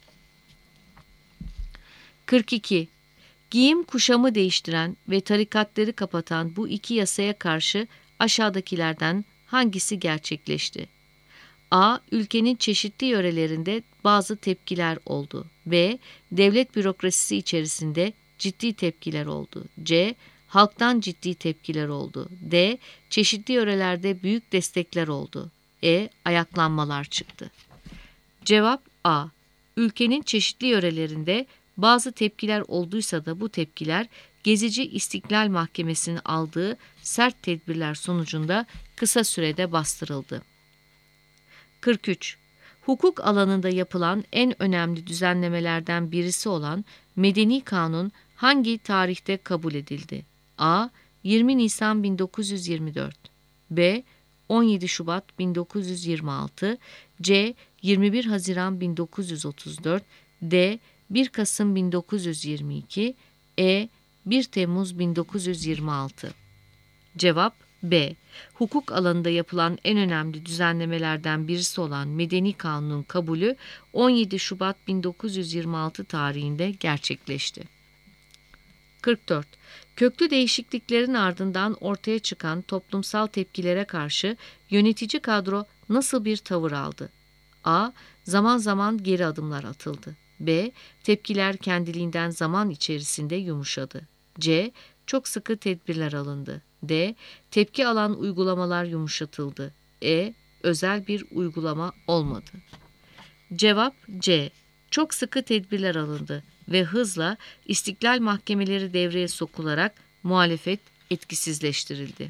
42. Giyim kuşamı değiştiren ve tarikatları kapatan bu iki yasaya karşı aşağıdakilerden hangisi gerçekleşti? A. Ülkenin çeşitli yörelerinde bazı tepkiler oldu. B. Devlet bürokrasisi içerisinde ciddi tepkiler oldu. C. Halktan ciddi tepkiler oldu. D. Çeşitli yörelerde büyük destekler oldu. E. Ayaklanmalar çıktı. Cevap A. Ülkenin çeşitli yörelerinde bazı tepkiler olduysa da bu tepkiler Gezici İstiklal Mahkemesi'nin aldığı sert tedbirler sonucunda kısa sürede bastırıldı. 43. Hukuk alanında yapılan en önemli düzenlemelerden birisi olan Medeni Kanun hangi tarihte kabul edildi? A. 20 Nisan 1924. B. 17 Şubat 1926. C. 21 Haziran 1934. D. 1 Kasım 1922. E. 1 Temmuz 1926. Cevap B. Hukuk alanında yapılan en önemli düzenlemelerden birisi olan Medeni Kanun'un kabulü 17 Şubat 1926 tarihinde gerçekleşti. 44. Köklü değişikliklerin ardından ortaya çıkan toplumsal tepkilere karşı yönetici kadro nasıl bir tavır aldı? A. Zaman zaman geri adımlar atıldı. B. Tepkiler kendiliğinden zaman içerisinde yumuşadı. C. Çok sıkı tedbirler alındı. D. Tepki alan uygulamalar yumuşatıldı. E. Özel bir uygulama olmadı. Cevap C. Çok sıkı tedbirler alındı ve hızla istiklal mahkemeleri devreye sokularak muhalefet etkisizleştirildi.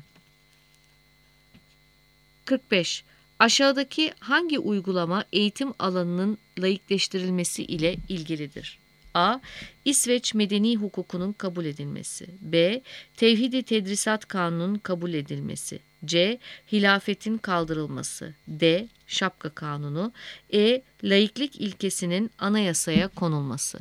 45. Aşağıdaki hangi uygulama eğitim alanının laikleştirilmesi ile ilgilidir? A. İsveç Medeni Hukuku'nun kabul edilmesi. B. Tevhid-i Tedrisat Kanunu'nun kabul edilmesi. C. Hilafetin kaldırılması. D. Şapka Kanunu. E. Laiklik ilkesinin anayasaya konulması.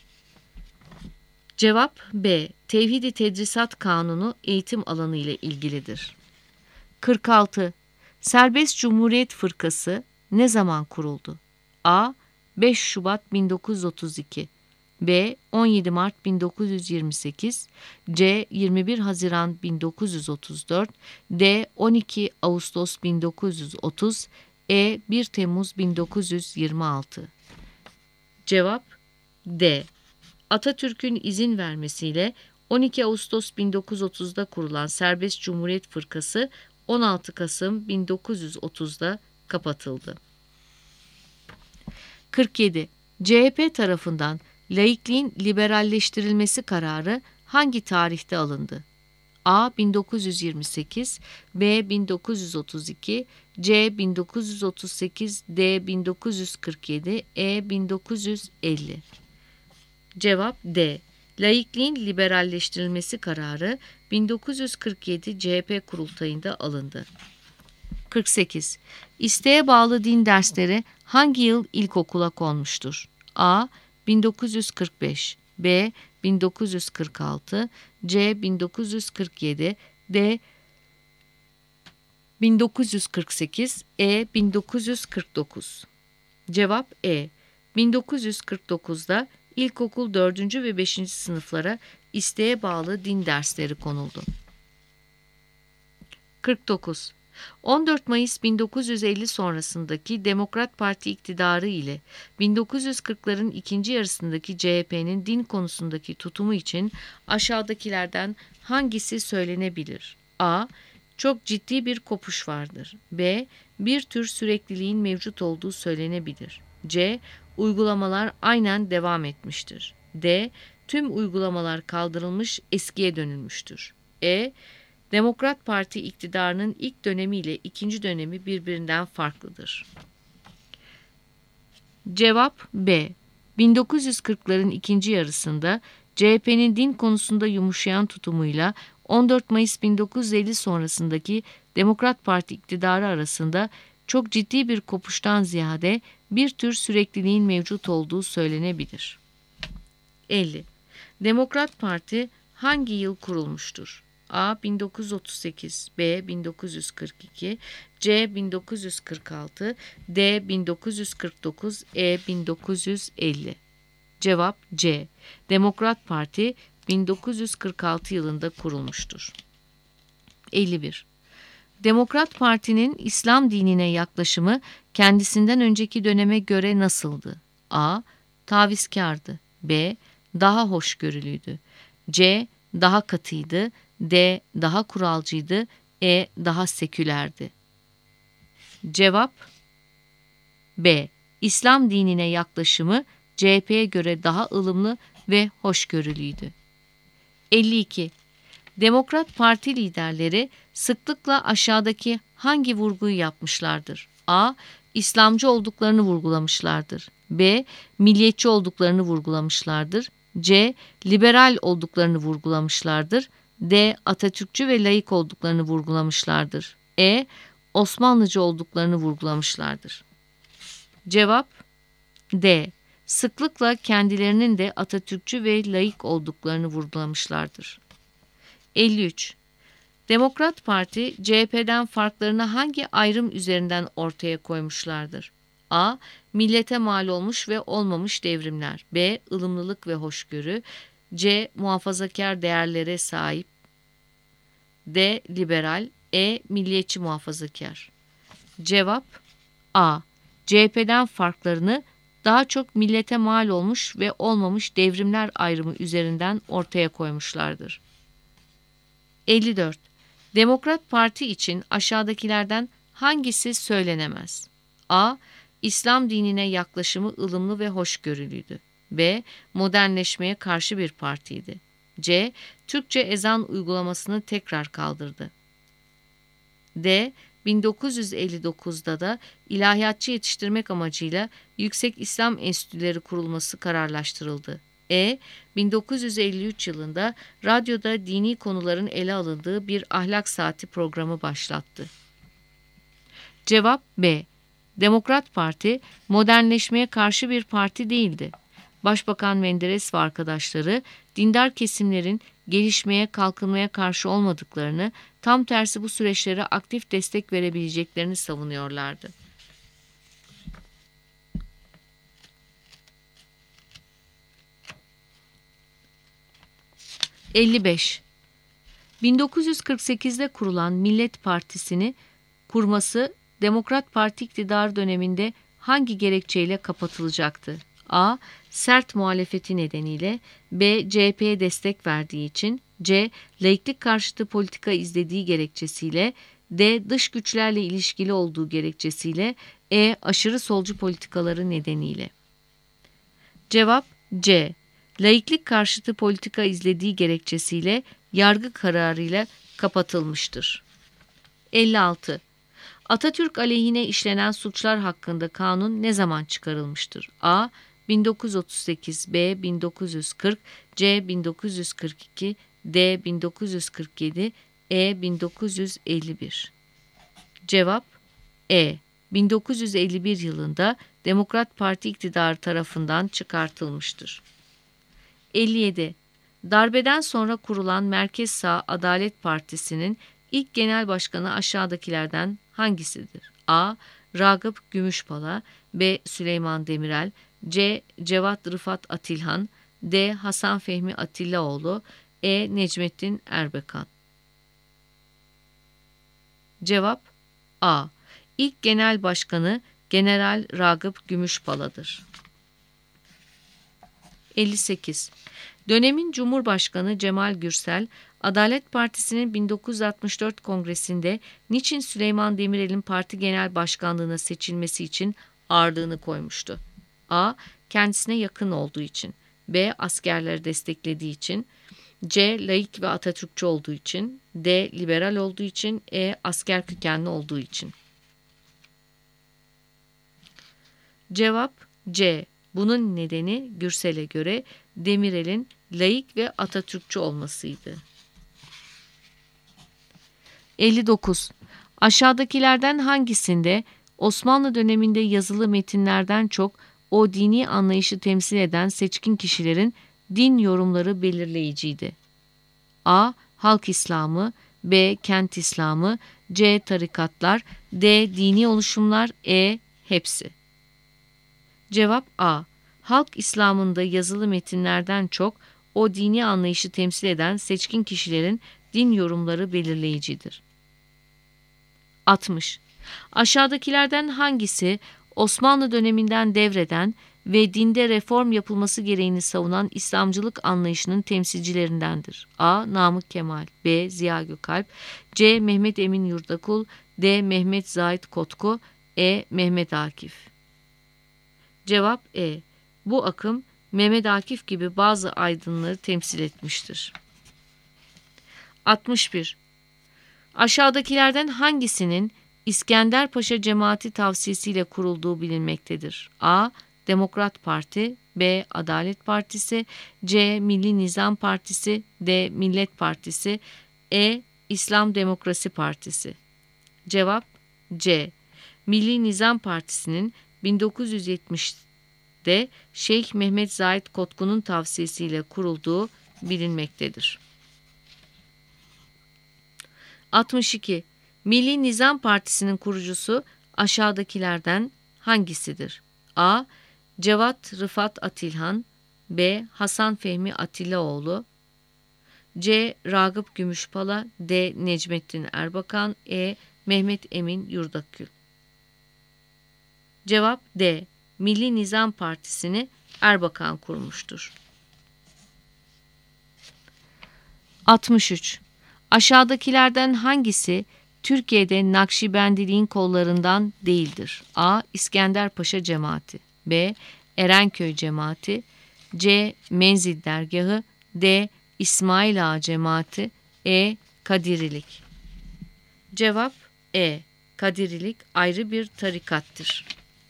Cevap B. Tevhid-i Tedrisat Kanunu eğitim alanı ile ilgilidir. 46. Serbest Cumhuriyet Fırkası ne zaman kuruldu? A. 5 Şubat 1932. B. 17 Mart 1928. C. 21 Haziran 1934. D. 12 Ağustos 1930. E. 1 Temmuz 1926. Cevap D. Atatürk'ün izin vermesiyle 12 Ağustos 1930'da kurulan Serbest Cumhuriyet Fırkası 16 Kasım 1930'da kapatıldı. 47. CHP tarafından laikliğin liberalleştirilmesi kararı hangi tarihte alındı? A. 1928, B. 1932, C. 1938, D. 1947, E. 1950. Cevap D. Laikliğin liberalleştirilmesi kararı 1947 CHP kurultayında alındı. 48. İsteğe bağlı din dersleri hangi yıl ilkokula konmuştur? A. 1945, B. 1946, C. 1947, D. 1948, E. 1949. Cevap E. 1949'da ilkokul 4. ve 5. sınıflara isteğe bağlı din dersleri konuldu. 49. 14 Mayıs 1950 sonrasındaki Demokrat Parti iktidarı ile 1940'ların ikinci yarısındaki CHP'nin din konusundaki tutumu için aşağıdakilerden hangisi söylenebilir? A. Çok ciddi bir kopuş vardır. B. Bir tür sürekliliğin mevcut olduğu söylenebilir. C. Uygulamalar aynen devam etmiştir. D. Tüm uygulamalar kaldırılmış, eskiye dönülmüştür. E. Demokrat Parti iktidarının ilk dönemiyle ikinci dönemi birbirinden farklıdır. Cevap B. 1940'ların ikinci yarısında CHP'nin din konusunda yumuşayan tutumuyla 14 Mayıs 1950 sonrasındaki Demokrat Parti iktidarı arasında çok ciddi bir kopuştan ziyade bir tür sürekliliğin mevcut olduğu söylenebilir. 50. Demokrat Parti hangi yıl kurulmuştur? A. 1938, B. 1942, C. 1946, D. 1949, E. 1950. Cevap C. Demokrat Parti 1946 yılında kurulmuştur. 51. Demokrat Parti'nin İslam dinine yaklaşımı kendisinden önceki döneme göre nasıldı? A. Tavizkardı. B. Daha hoşgörülüydü. C. Daha katıydı. D. Daha kuralcıydı. E. Daha sekülerdi. Cevap B. İslam dinine yaklaşımı CHP'ye göre daha ılımlı ve hoşgörülüydü. 52. Demokrat Parti liderleri sıklıkla aşağıdaki hangi vurguyu yapmışlardır? A. İslamcı olduklarını vurgulamışlardır. B. Milliyetçi olduklarını vurgulamışlardır. C. Liberal olduklarını vurgulamışlardır. D. Atatürkçü ve laik olduklarını vurgulamışlardır. E. Osmanlıcı olduklarını vurgulamışlardır. Cevap D. Sıklıkla kendilerinin de Atatürkçü ve laik olduklarını vurgulamışlardır. 53. Demokrat Parti, CHP'den farklarını hangi ayrım üzerinden ortaya koymuşlardır? A. Millete mal olmuş ve olmamış devrimler. B. ılımlılık ve hoşgörü. C. Muhafazakar değerlere sahip. D. Liberal. E. Milliyetçi muhafazakar. Cevap A. CHP'den farklarını daha çok millete mal olmuş ve olmamış devrimler ayrımı üzerinden ortaya koymuşlardır. 54. Demokrat Parti için aşağıdakilerden hangisi söylenemez? A. İslam dinine yaklaşımı ılımlı ve hoşgörülüydü. B. Modernleşmeye karşı bir partiydi. C. Türkçe ezan uygulamasını tekrar kaldırdı. D. 1959'da da ilahiyatçı yetiştirmek amacıyla Yüksek İslam Enstitüleri kurulması kararlaştırıldı. E. 1953 yılında radyoda dini konuların ele alındığı bir ahlak saati programı başlattı. Cevap B. Demokrat Parti modernleşmeye karşı bir parti değildi. Başbakan Menderes ve arkadaşları dindar kesimlerin gelişmeye, kalkınmaya karşı olmadıklarını, tam tersi bu süreçlere aktif destek verebileceklerini savunuyorlardı. (55) 1948'de kurulan Millet Partisi'ni kurması Demokrat Parti iktidarı döneminde hangi gerekçeyle kapatılacaktı? A. Sert muhalefeti nedeniyle. B. CHP'ye destek verdiği için. C. Laiklik karşıtı politika izlediği gerekçesiyle. D. Dış güçlerle ilişkili olduğu gerekçesiyle. E. Aşırı solcu politikaları nedeniyle. Cevap C. Laiklik karşıtı politika izlediği gerekçesiyle yargı kararıyla kapatılmıştır. 56. Atatürk aleyhine işlenen suçlar hakkında kanun ne zaman çıkarılmıştır? A. 1938, B. 1940, C. 1942, D. 1947, E. 1951. Cevap E. 1951 yılında Demokrat Parti iktidarı tarafından çıkartılmıştır. 57. Darbeden sonra kurulan Merkez Sağ Adalet Partisi'nin ilk genel başkanı aşağıdakilerden hangisidir? A. Ragıp Gümüşpala, B. Süleyman Demirel, C. Cevat Rıfat Atilhan, D. Hasan Fehmi Atillaoğlu, E. Necmettin Erbakan. Cevap A. İlk genel başkanı General Ragıp Gümüşpala'dır. 58. Dönemin Cumhurbaşkanı Cemal Gürsel, Adalet Partisi'nin 1964 kongresinde niçin Süleyman Demirel'in parti genel başkanlığına seçilmesi için ağırlığını koymuştu? A. Kendisine yakın olduğu için, B. Askerleri desteklediği için, C. Laik ve Atatürkçü olduğu için, D. Liberal olduğu için, E. Asker kökenli olduğu için. Cevap C. Bunun nedeni Gürsel'e göre Demirel'in laik ve Atatürkçü olmasıydı. 59. Aşağıdakilerden hangisinde Osmanlı döneminde yazılı metinlerden çok o dini anlayışı temsil eden seçkin kişilerin din yorumları belirleyiciydi? A. Halk İslamı, B. Kent İslamı, C. Tarikatlar, D. Dini oluşumlar, E. Hepsi. Cevap A. Halk İslam'ında yazılı metinlerden çok o dini anlayışı temsil eden seçkin kişilerin din yorumları belirleyicidir. 60. Aşağıdakilerden hangisi Osmanlı döneminden devreden ve dinde reform yapılması gereğini savunan İslamcılık anlayışının temsilcilerindendir? A. Namık Kemal, B. Ziya Gökalp, C. Mehmet Emin Yurdakul, D. Mehmet Zahit Kotku, E. Mehmet Akif. Cevap E. Bu akım Mehmet Akif gibi bazı aydınları temsil etmiştir. 61. Aşağıdakilerden hangisinin İskender Paşa cemaati tavsiyesiyle kurulduğu bilinmektedir? A. Demokrat Parti, B. Adalet Partisi, C. Milli Nizam Partisi, D. Millet Partisi, E. İslam Demokrasi Partisi. Cevap C. Milli Nizam Partisi'nin 1970'de Şeyh Mehmet Zahit Kotku'nun tavsiyesiyle kurulduğu bilinmektedir. 62. Milli Nizam Partisi'nin kurucusu aşağıdakilerden hangisidir? A. Cevat Rıfat Atilhan, B. Hasan Fehmi Atillaoğlu, C. Ragıp Gümüşpala, D. Necmettin Erbakan, E. Mehmet Emin Yurdakul. Cevap D. Milli Nizam Partisi'ni Erbakan kurmuştur. 63. Aşağıdakilerden hangisi Türkiye'de Nakşibendiliğin kollarından değildir? A. İskender Paşa Cemaati, B. Erenköy Cemaati, C. Menzil Dergahı, D. İsmail Ağa Cemaati, E. Kadirilik. Cevap E. Kadirilik ayrı bir tarikattır.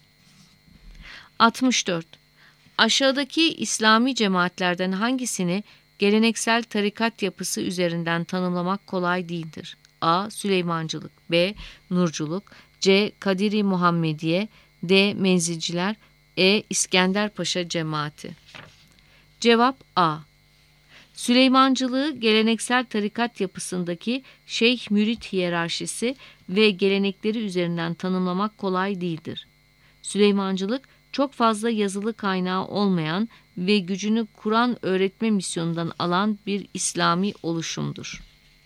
64. Aşağıdaki İslami cemaatlerden hangisini geleneksel tarikat yapısı üzerinden tanımlamak kolay değildir? A. Süleymancılık, B. Nurculuk, C. Kadiri Muhammediye, D. Menzilciler, E. İskender Paşa Cemaati. Cevap A. Süleymancılığı geleneksel tarikat yapısındaki şeyh-mürit hiyerarşisi ve gelenekleri üzerinden tanımlamak kolay değildir. Süleymancılık çok fazla yazılı kaynağı olmayan ve gücünü Kur'an öğretme misyonundan alan bir İslami oluşumdur.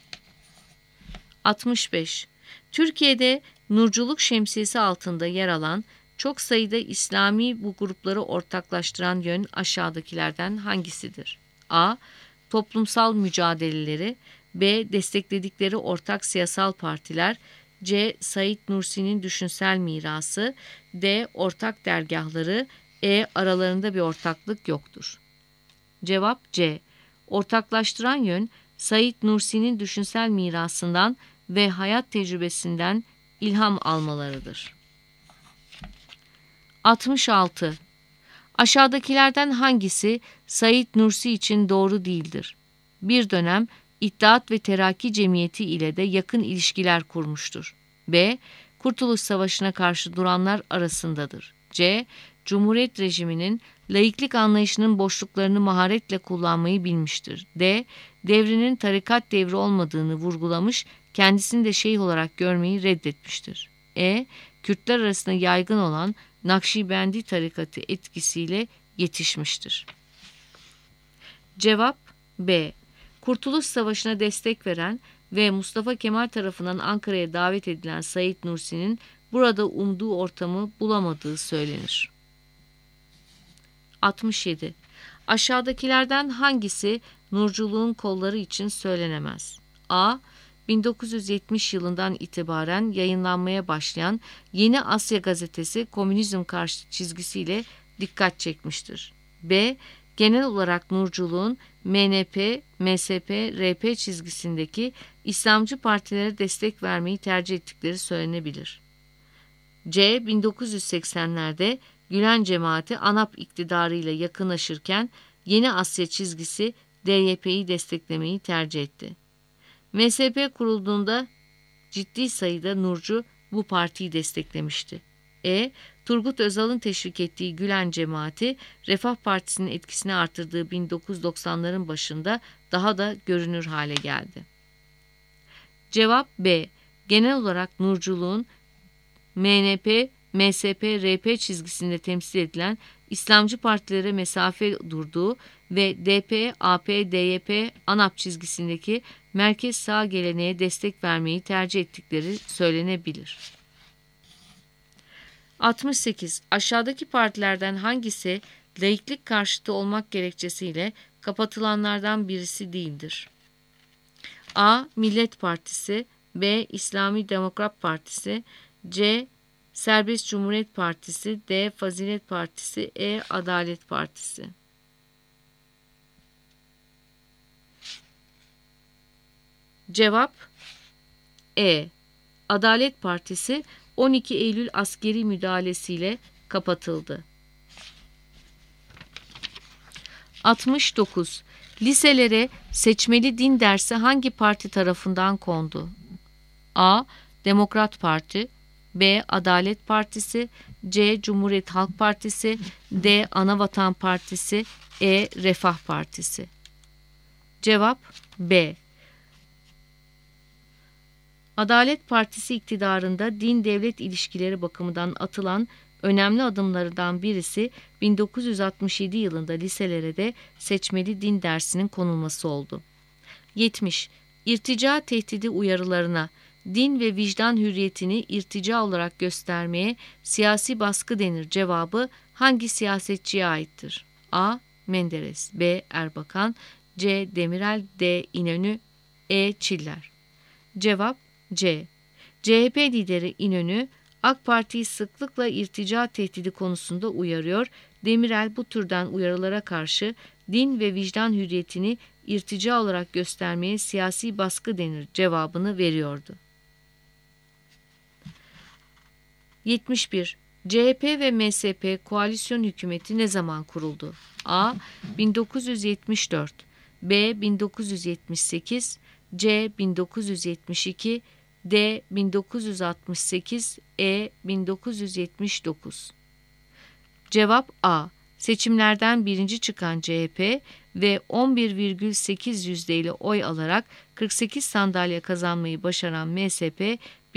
65. Türkiye'de Nurculuk şemsiyesi altında yer alan çok sayıda İslami bu grupları ortaklaştıran yön aşağıdakilerden hangisidir? A. Toplumsal mücadeleleri, B. Destekledikleri ortak siyasal partiler, C. Said Nursi'nin düşünsel mirası, D. Ortak dergahları, E. Aralarında bir ortaklık yoktur. Cevap C. Ortaklaştıran yön Said Nursi'nin düşünsel mirasından ve hayat tecrübesinden ilham almalarıdır. 66. Aşağıdakilerden hangisi Said Nursi için doğru değildir? Bir dönem İttihat ve Terakki Cemiyeti ile de yakın ilişkiler kurmuştur. B. Kurtuluş Savaşı'na karşı duranlar arasındadır. C. Cumhuriyet rejiminin laiklik anlayışının boşluklarını maharetle kullanmayı bilmiştir. D. Devrinin tarikat devri olmadığını vurgulamış, kendisini de şeyh olarak görmeyi reddetmiştir. E. Kürtler arasında yaygın olan Nakşibendi tarikatı etkisiyle yetişmiştir. Cevap B. Kurtuluş Savaşı'na destek veren ve Mustafa Kemal tarafından Ankara'ya davet edilen Said Nursi'nin burada umduğu ortamı bulamadığı söylenir. 67. Aşağıdakilerden hangisi nurculuğun kolları için söylenemez? A. 1970 yılından itibaren yayınlanmaya başlayan Yeni Asya gazetesi komünizm karşıtı çizgisiyle dikkat çekmiştir. B. Genel olarak nurculuğun MNP, MSP, RP çizgisindeki İslamcı partilere destek vermeyi tercih ettikleri söylenebilir. C. 1980'lerde Gülen cemaati ANAP iktidarıyla yakınlaşırken Yeni Asya çizgisi DYP'yi desteklemeyi tercih etti. MSP kurulduğunda ciddi sayıda nurcu bu partiyi desteklemişti. E. Turgut Özal'ın teşvik ettiği Gülen cemaati Refah Partisi'nin etkisini artırdığı 1990'ların başında daha da görünür hale geldi. Cevap B. Genel olarak nurculuğun MNP, MSP, RP çizgisinde temsil edilen İslamcı partilere mesafe durduğu ve DP, AP, DYP, ANAP çizgisindeki merkez sağ geleneğe destek vermeyi tercih ettikleri söylenebilir. 68. Aşağıdaki partilerden hangisi laiklik karşıtı olmak gerekçesiyle kapatılanlardan birisi değildir? A. Millet Partisi, B. İslami Demokrat Partisi, C. Serbest Cumhuriyet Partisi, D. Fazilet Partisi, E. Adalet Partisi. Cevap E. Adalet Partisi 12 Eylül askeri müdahalesiyle kapatıldı. 69. Liselere seçmeli din dersi hangi parti tarafından kondu? A. Demokrat Parti, B. Adalet Partisi, C. Cumhuriyet Halk Partisi, D. Anavatan Partisi, E. Refah Partisi. Cevap B. Adalet Partisi iktidarında din-devlet ilişkileri bakımından atılan önemli adımlardan birisi 1967 yılında liselere de seçmeli din dersinin konulması oldu. 70. İrtica tehdidi uyarılarına, din ve vicdan hürriyetini irtica olarak göstermeye siyasi baskı denir cevabı hangi siyasetçiye aittir? A. Menderes, B. Erbakan, C. Demirel, D. İnönü, E. Çiller. Cevap C. CHP lideri İnönü, AK Parti'yi sıklıkla irtica tehdidi konusunda uyarıyor. Demirel bu türden uyarılara karşı din ve vicdan hürriyetini irtica olarak göstermeye siyasi baskı denir cevabını veriyordu. 71. CHP ve MSP koalisyon hükümeti ne zaman kuruldu? A. 1974, B. 1978, C. 1972, D. 1968, E. 1979. Cevap A. Seçimlerden birinci çıkan CHP ve 11,8% ile oy alarak 48 sandalye kazanmayı başaran MSP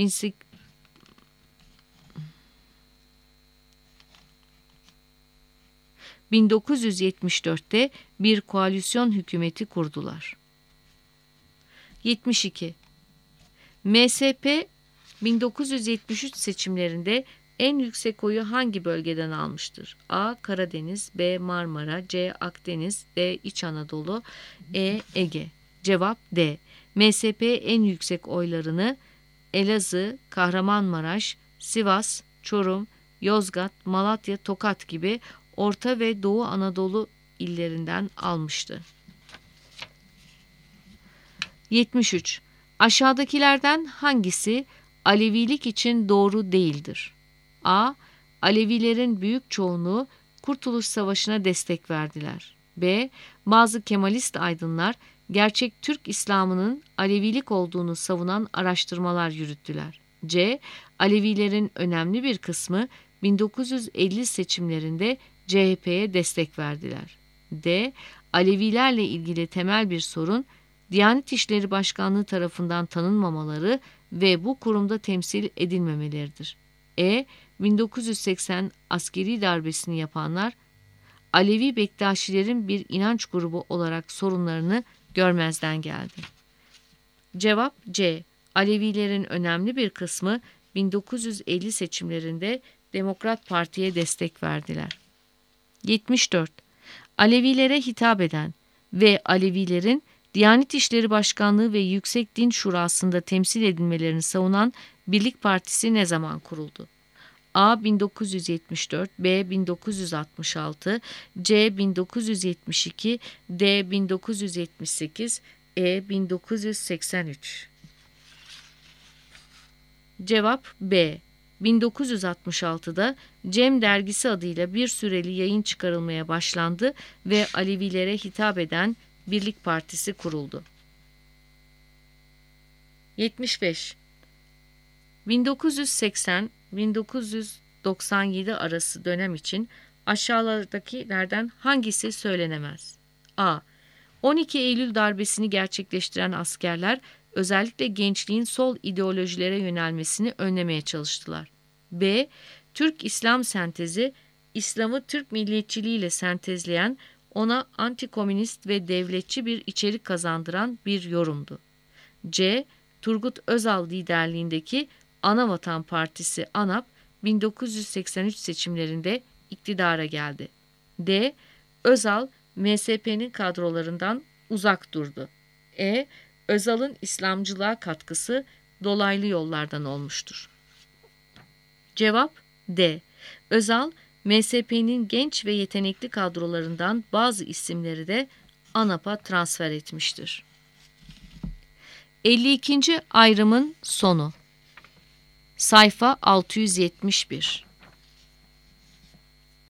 1974'te bir koalisyon hükümeti kurdular. 72. MSP 1973 seçimlerinde en yüksek oyu hangi bölgeden almıştır? A. Karadeniz, B. Marmara, C. Akdeniz, D. İç Anadolu, E. Ege. Cevap D. MSP en yüksek oylarını Elazığ, Kahramanmaraş, Sivas, Çorum, Yozgat, Malatya, Tokat gibi Orta ve Doğu Anadolu illerinden almıştı. 73. Aşağıdakilerden hangisi Alevilik için doğru değildir? A. Alevilerin büyük çoğunluğu Kurtuluş Savaşı'na destek verdiler. B. Bazı Kemalist aydınlar gerçek Türk İslam'ının Alevilik olduğunu savunan araştırmalar yürüttüler. C. Alevilerin önemli bir kısmı 1950 seçimlerinde CHP'ye destek verdiler. D. Alevilerle ilgili temel bir sorun, Diyanet İşleri Başkanlığı tarafından tanınmamaları ve bu kurumda temsil edilmemeleridir. 1980 askeri darbesini yapanlar, Alevi Bektaşilerin bir inanç grubu olarak sorunlarını görmezden geldi. Cevap C. Alevilerin önemli bir kısmı 1950 seçimlerinde Demokrat Parti'ye destek verdiler. 74. Alevilere hitap eden ve Alevilerin Diyanet İşleri Başkanlığı ve Yüksek Din Şurası'nda temsil edilmelerini savunan Birlik Partisi ne zaman kuruldu? A. 1974, B. 1966, C. 1972, D. 1978, E. 1983. Cevap B. 1966'da Cem Dergisi adıyla bir süreli yayın çıkarılmaya başlandı ve Alevilere hitap eden Birlik Partisi kuruldu. 75. 1980-1997 arası dönem için aşağıdakilerden hangisi söylenemez? A. 12 Eylül darbesini gerçekleştiren askerler özellikle gençliğin sol ideolojilere yönelmesini önlemeye çalıştılar. B. Türk-İslam sentezi, İslam'ı Türk milliyetçiliğiyle sentezleyen, ona antikomünist ve devletçi bir içerik kazandıran bir yorumdu. C. Turgut Özal liderliğindeki Anavatan Partisi ANAP 1983 seçimlerinde iktidara geldi. D. Özal MSP'nin kadrolarından uzak durdu. E. Özal'ın İslamcılığa katkısı dolaylı yollardan olmuştur. Cevap D. Özal MSP'nin genç ve yetenekli kadrolarından bazı isimleri de ANAP'a transfer etmiştir. 52. ayrımın sonu. Sayfa 671.